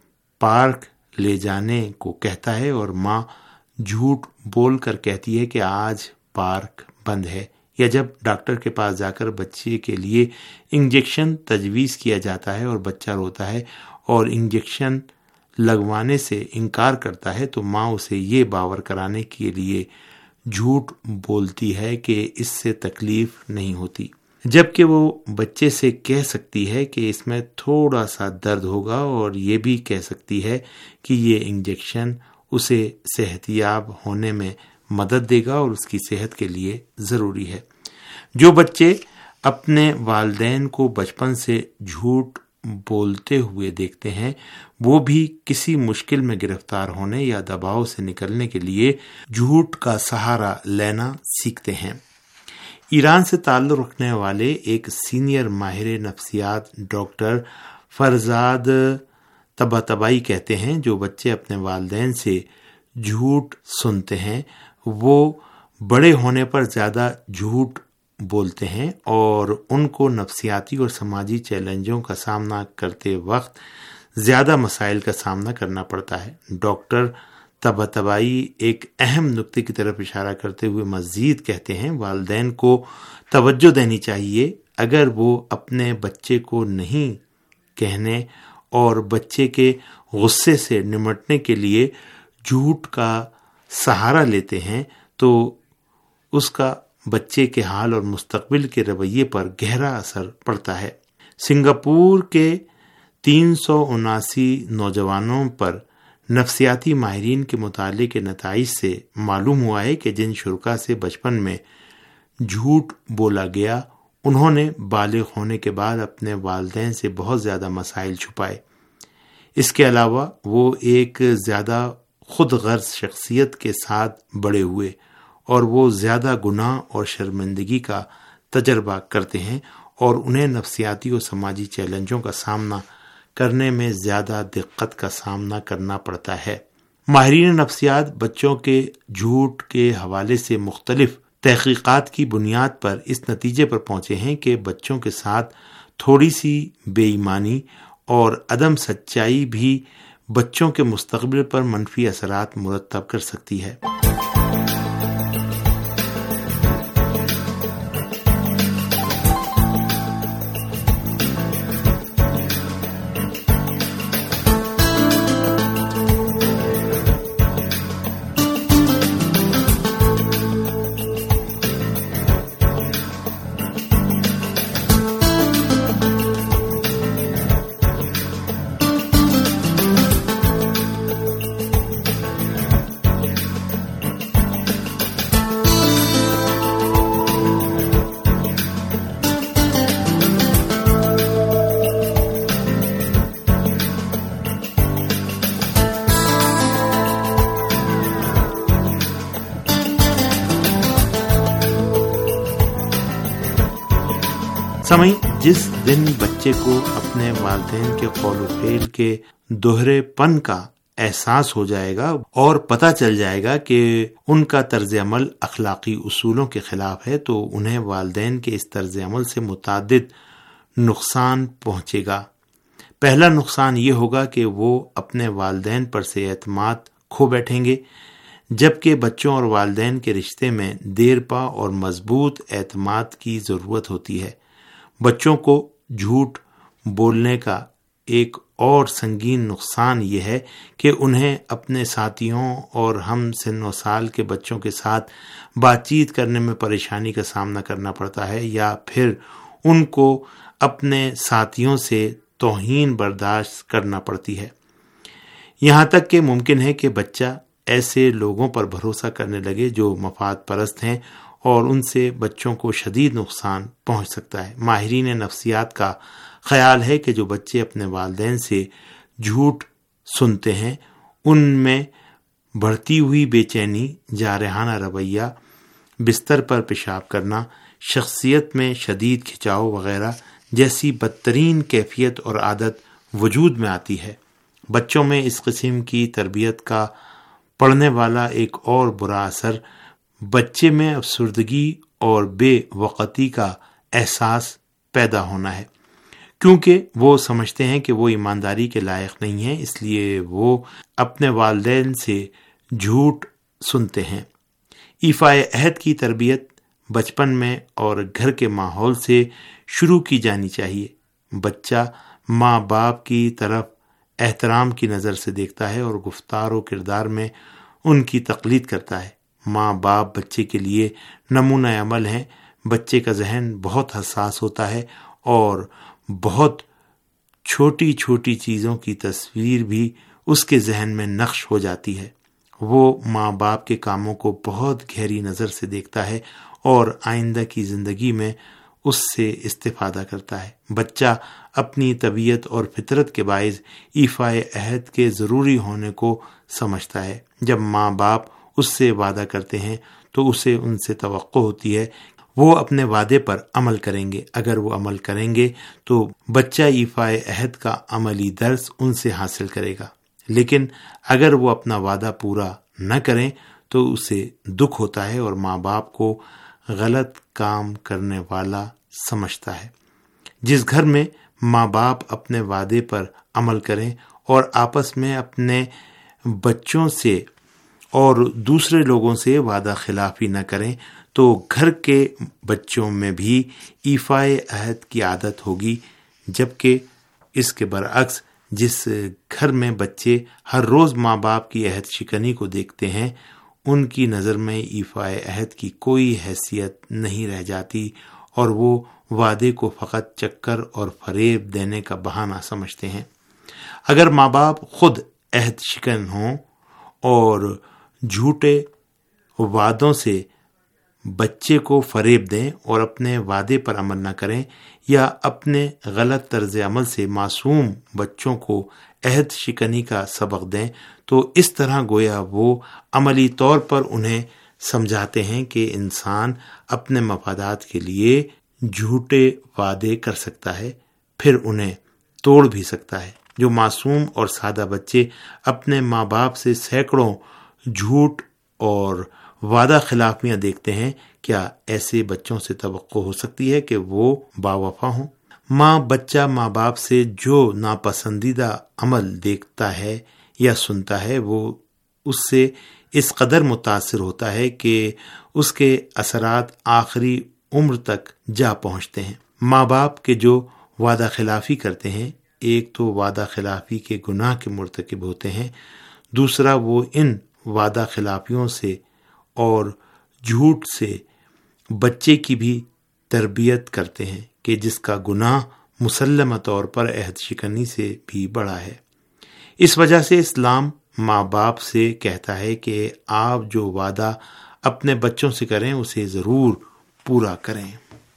پارک لے جانے کو کہتا ہے اور ماں جھوٹ بول کر کہتی ہے کہ آج پارک بند ہے، یا جب ڈاکٹر کے پاس جا کر بچے کے لیے انجیکشن تجویز کیا جاتا ہے اور بچہ روتا ہے اور انجیکشن لگوانے سے انکار کرتا ہے تو ماں اسے یہ باور کرانے کے لیے جھوٹ بولتی ہے کہ اس سے تکلیف نہیں ہوتی، جبکہ وہ بچے سے کہہ سکتی ہے کہ اس میں تھوڑا سا درد ہوگا اور یہ بھی کہہ سکتی ہے کہ یہ انجیکشن اسے صحت یاب ہونے میں مدد دے گا اور اس کی صحت کے لیے ضروری ہے۔ جو بچے اپنے والدین کو بچپن سے جھوٹ بولتے ہوئے دیکھتے ہیں وہ بھی کسی مشکل میں گرفتار ہونے یا دباؤ سے نکلنے کے لیے جھوٹ کا سہارا لینا سیکھتے ہیں۔ ایران سے تعلق رکھنے والے ایک سینئر ماہر نفسیات ڈاکٹر فرزاد طباطبائی کہتے ہیں جو بچے اپنے والدین سے جھوٹ سنتے ہیں وہ بڑے ہونے پر زیادہ جھوٹ بولتے ہیں اور ان کو نفسیاتی اور سماجی چیلنجوں کا سامنا کرتے وقت زیادہ مسائل کا سامنا کرنا پڑتا ہے۔ ڈاکٹر طباطبائی ایک اہم نقطے کی طرف اشارہ کرتے ہوئے مزید کہتے ہیں والدین کو توجہ دینی چاہیے اگر وہ اپنے بچے کو نہیں کہنے اور بچے کے غصے سے نمٹنے کے لیے جھوٹ کا سہارا لیتے ہیں تو اس کا بچے کے حال اور مستقبل کے رویے پر گہرا اثر پڑتا ہے۔ سنگاپور کے 379 نوجوانوں پر نفسیاتی ماہرین کے مطالعے کے نتائج سے معلوم ہوا ہے کہ جن شرکاء سے بچپن میں جھوٹ بولا گیا انہوں نے بالغ ہونے کے بعد اپنے والدین سے بہت زیادہ مسائل چھپائے۔ اس کے علاوہ وہ ایک زیادہ خود غرض شخصیت کے ساتھ بڑے ہوئے اور وہ زیادہ گناہ اور شرمندگی کا تجربہ کرتے ہیں اور انہیں نفسیاتی اور سماجی چیلنجوں کا سامنا کرنے میں زیادہ دقت کا سامنا کرنا پڑتا ہے۔ ماہرین نفسیات بچوں کے جھوٹ کے حوالے سے مختلف تحقیقات کی بنیاد پر اس نتیجے پر پہنچے ہیں کہ بچوں کے ساتھ تھوڑی سی بے ایمانی اور عدم سچائی بھی بچوں کے مستقبل پر منفی اثرات مرتب کر سکتی ہے۔ سمجھ جس دن بچے کو اپنے والدین کے قول و فعل کے دوہرے پن کا احساس ہو جائے گا اور پتہ چل جائے گا کہ ان کا طرز عمل اخلاقی اصولوں کے خلاف ہے، تو انہیں والدین کے اس طرز عمل سے متعدد نقصان پہنچے گا۔ پہلا نقصان یہ ہوگا کہ وہ اپنے والدین پر سے اعتماد کھو بیٹھیں گے، جبکہ بچوں اور والدین کے رشتے میں دیر پا اور مضبوط اعتماد کی ضرورت ہوتی ہے۔ بچوں کو جھوٹ بولنے کا ایک اور سنگین نقصان یہ ہے کہ انہیں اپنے ساتھیوں اور ہم سن و سال کے بچوں کے ساتھ بات چیت کرنے میں پریشانی کا سامنا کرنا پڑتا ہے، یا پھر ان کو اپنے ساتھیوں سے توہین برداشت کرنا پڑتی ہے۔ یہاں تک کہ ممکن ہے کہ بچہ ایسے لوگوں پر بھروسہ کرنے لگے جو مفاد پرست ہیں، اور ان سے بچوں کو شدید نقصان پہنچ سکتا ہے۔ ماہرین نفسیات کا خیال ہے کہ جو بچے اپنے والدین سے جھوٹ سنتے ہیں، ان میں بڑھتی ہوئی بے چینی، جارحانہ رویہ، بستر پر پیشاب کرنا، شخصیت میں شدید کھنچاؤ وغیرہ جیسی بدترین کیفیت اور عادت وجود میں آتی ہے۔ بچوں میں اس قسم کی تربیت کا پڑنے والا ایک اور برا اثر بچے میں افسردگی اور بے وقتی کا احساس پیدا ہونا ہے، کیونکہ وہ سمجھتے ہیں کہ وہ ایمانداری کے لائق نہیں ہیں، اس لیے وہ اپنے والدین سے جھوٹ سنتے ہیں۔ ایفائے عہد کی تربیت بچپن میں اور گھر کے ماحول سے شروع کی جانی چاہیے۔ بچہ ماں باپ کی طرف احترام کی نظر سے دیکھتا ہے اور گفتار و کردار میں ان کی تقلید کرتا ہے۔ ماں باپ بچے کے لیے نمونہ عمل ہیں۔ بچے کا ذہن بہت حساس ہوتا ہے اور بہت چھوٹی چھوٹی چیزوں کی تصویر بھی اس کے ذہن میں نقش ہو جاتی ہے۔ وہ ماں باپ کے کاموں کو بہت گہری نظر سے دیکھتا ہے اور آئندہ کی زندگی میں اس سے استفادہ کرتا ہے۔ بچہ اپنی طبیعت اور فطرت کے باعث ایفائے عہد کے ضروری ہونے کو سمجھتا ہے۔ جب ماں باپ اس سے وعدہ کرتے ہیں تو اسے ان سے توقع ہوتی ہے وہ اپنے وعدے پر عمل کریں گے۔ اگر وہ عمل کریں گے تو بچہ ایفائے عہد کا عملی درس ان سے حاصل کرے گا، لیکن اگر وہ اپنا وعدہ پورا نہ کریں تو اسے دکھ ہوتا ہے اور ماں باپ کو غلط کام کرنے والا سمجھتا ہے۔ جس گھر میں ماں باپ اپنے وعدے پر عمل کریں اور آپس میں اپنے بچوں سے اور دوسرے لوگوں سے وعدہ خلافی نہ کریں تو گھر کے بچوں میں بھی ایفائے عہد کی عادت ہوگی، جبکہ اس کے برعکس جس گھر میں بچے ہر روز ماں باپ کی عہد شکنی کو دیکھتے ہیں، ان کی نظر میں ایفائے عہد کی کوئی حیثیت نہیں رہ جاتی اور وہ وعدے کو فقط چکر اور فریب دینے کا بہانہ سمجھتے ہیں۔ اگر ماں باپ خود عہد شکن ہوں اور جھوٹے وعدوں سے بچے کو فریب دیں اور اپنے وعدے پر عمل نہ کریں، یا اپنے غلط طرز عمل سے معصوم بچوں کو عہد شکنی کا سبق دیں، تو اس طرح گویا وہ عملی طور پر انہیں سمجھاتے ہیں کہ انسان اپنے مفادات کے لیے جھوٹے وعدے کر سکتا ہے، پھر انہیں توڑ بھی سکتا ہے۔ جو معصوم اور سادہ بچے اپنے ماں باپ سے سینکڑوں جھوٹ اور وعدہ خلافیاں دیکھتے ہیں، کیا ایسے بچوں سے توقع ہو سکتی ہے کہ وہ باوفا ہوں؟ بچہ ماں باپ سے جو ناپسندیدہ عمل دیکھتا ہے یا سنتا ہے، وہ اس سے اس قدر متاثر ہوتا ہے کہ اس کے اثرات آخری عمر تک جا پہنچتے ہیں۔ ماں باپ کے جو وعدہ خلافی کرتے ہیں، ایک تو وعدہ خلافی کے گناہ کے مرتکب ہوتے ہیں، دوسرا وہ ان وعدہ خلافیوں سے اور جھوٹ سے بچے کی بھی تربیت کرتے ہیں کہ جس کا گناہ مسلمہ طور پر عہد شکنی سے بھی بڑا ہے۔ اس وجہ سے اسلام ماں باپ سے کہتا ہے کہ آپ جو وعدہ اپنے بچوں سے کریں اسے ضرور پورا کریں۔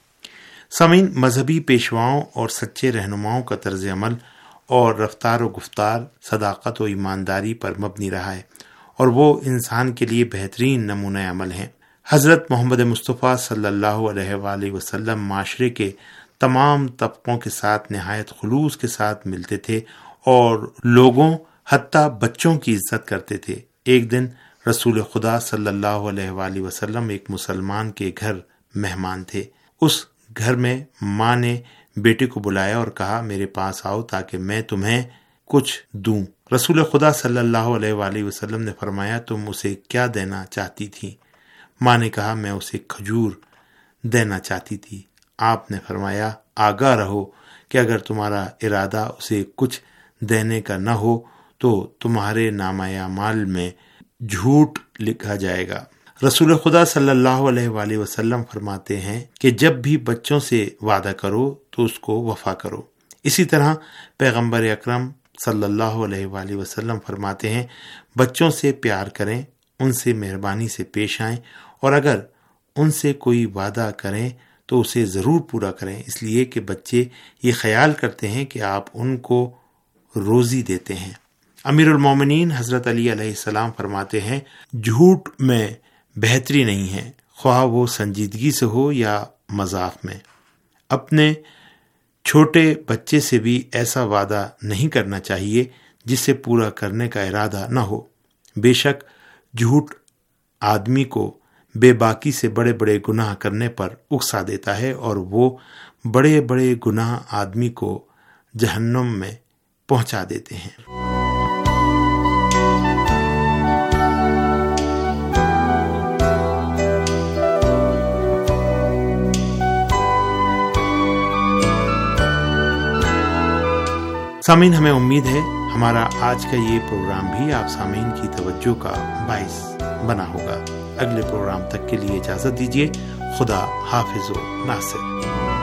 سامعین، مذہبی پیشواؤں اور سچے رہنماؤں کا طرز عمل اور رفتار و گفتار صداقت و ایمانداری پر مبنی رہا ہے، اور وہ انسان کے لیے بہترین نمونہ عمل ہیں۔ حضرت محمد مصطفیٰ صلی اللہ علیہ وآلہ وسلم معاشرے کے تمام طبقوں کے ساتھ نہایت خلوص کے ساتھ ملتے تھے اور لوگوں حتیٰ بچوں کی عزت کرتے تھے۔ ایک دن رسول خدا صلی اللہ علیہ وآلہ وسلم ایک مسلمان کے گھر مہمان تھے۔ اس گھر میں ماں نے بیٹے کو بلایا اور کہا میرے پاس آؤ تاکہ میں تمہیں کچھ دوں۔ رسول خدا صلی اللہ علیہ وآلہ وسلم نے فرمایا تم اسے کیا دینا چاہتی تھی؟ ماں نے کہا میں اسے کھجور دینا چاہتی تھی۔ آپ نے فرمایا آگاہ رہو کہ اگر تمہارا ارادہ اسے کچھ دینے کا نہ ہو تو تمہارے نامہ اعمال میں جھوٹ لکھا جائے گا۔ رسول خدا صلی اللہ علیہ وآلہ وسلم فرماتے ہیں کہ جب بھی بچوں سے وعدہ کرو تو اس کو وفا کرو۔ اسی طرح پیغمبر اکرم صلی اللہ علیہ وآلہ وسلم فرماتے ہیں بچوں سے پیار کریں، ان سے مہربانی سے پیش آئیں اور اگر ان سے کوئی وعدہ کریں تو اسے ضرور پورا کریں، اس لیے کہ بچے یہ خیال کرتے ہیں کہ آپ ان کو روزی دیتے ہیں۔ امیر المومنین حضرت علی علیہ السلام فرماتے ہیں جھوٹ میں بہتری نہیں ہے، خواہ وہ سنجیدگی سے ہو یا مذاق میں۔ اپنے چھوٹے بچے سے بھی ایسا وعدہ نہیں کرنا چاہیے جسے پورا کرنے کا ارادہ نہ ہو۔ بے شک جھوٹ آدمی کو بے باکی سے بڑے بڑے گناہ کرنے پر اکسا دیتا ہے اور وہ بڑے بڑے گناہ آدمی کو جہنم میں پہنچا دیتے ہیں۔ سامعین، ہمیں امید ہے ہمارا آج کا یہ پروگرام بھی آپ سامعین کی توجہ کا باعث بنا ہوگا۔ اگلے پروگرام تک کے لیے اجازت دیجیے۔ خدا حافظ و ناصر۔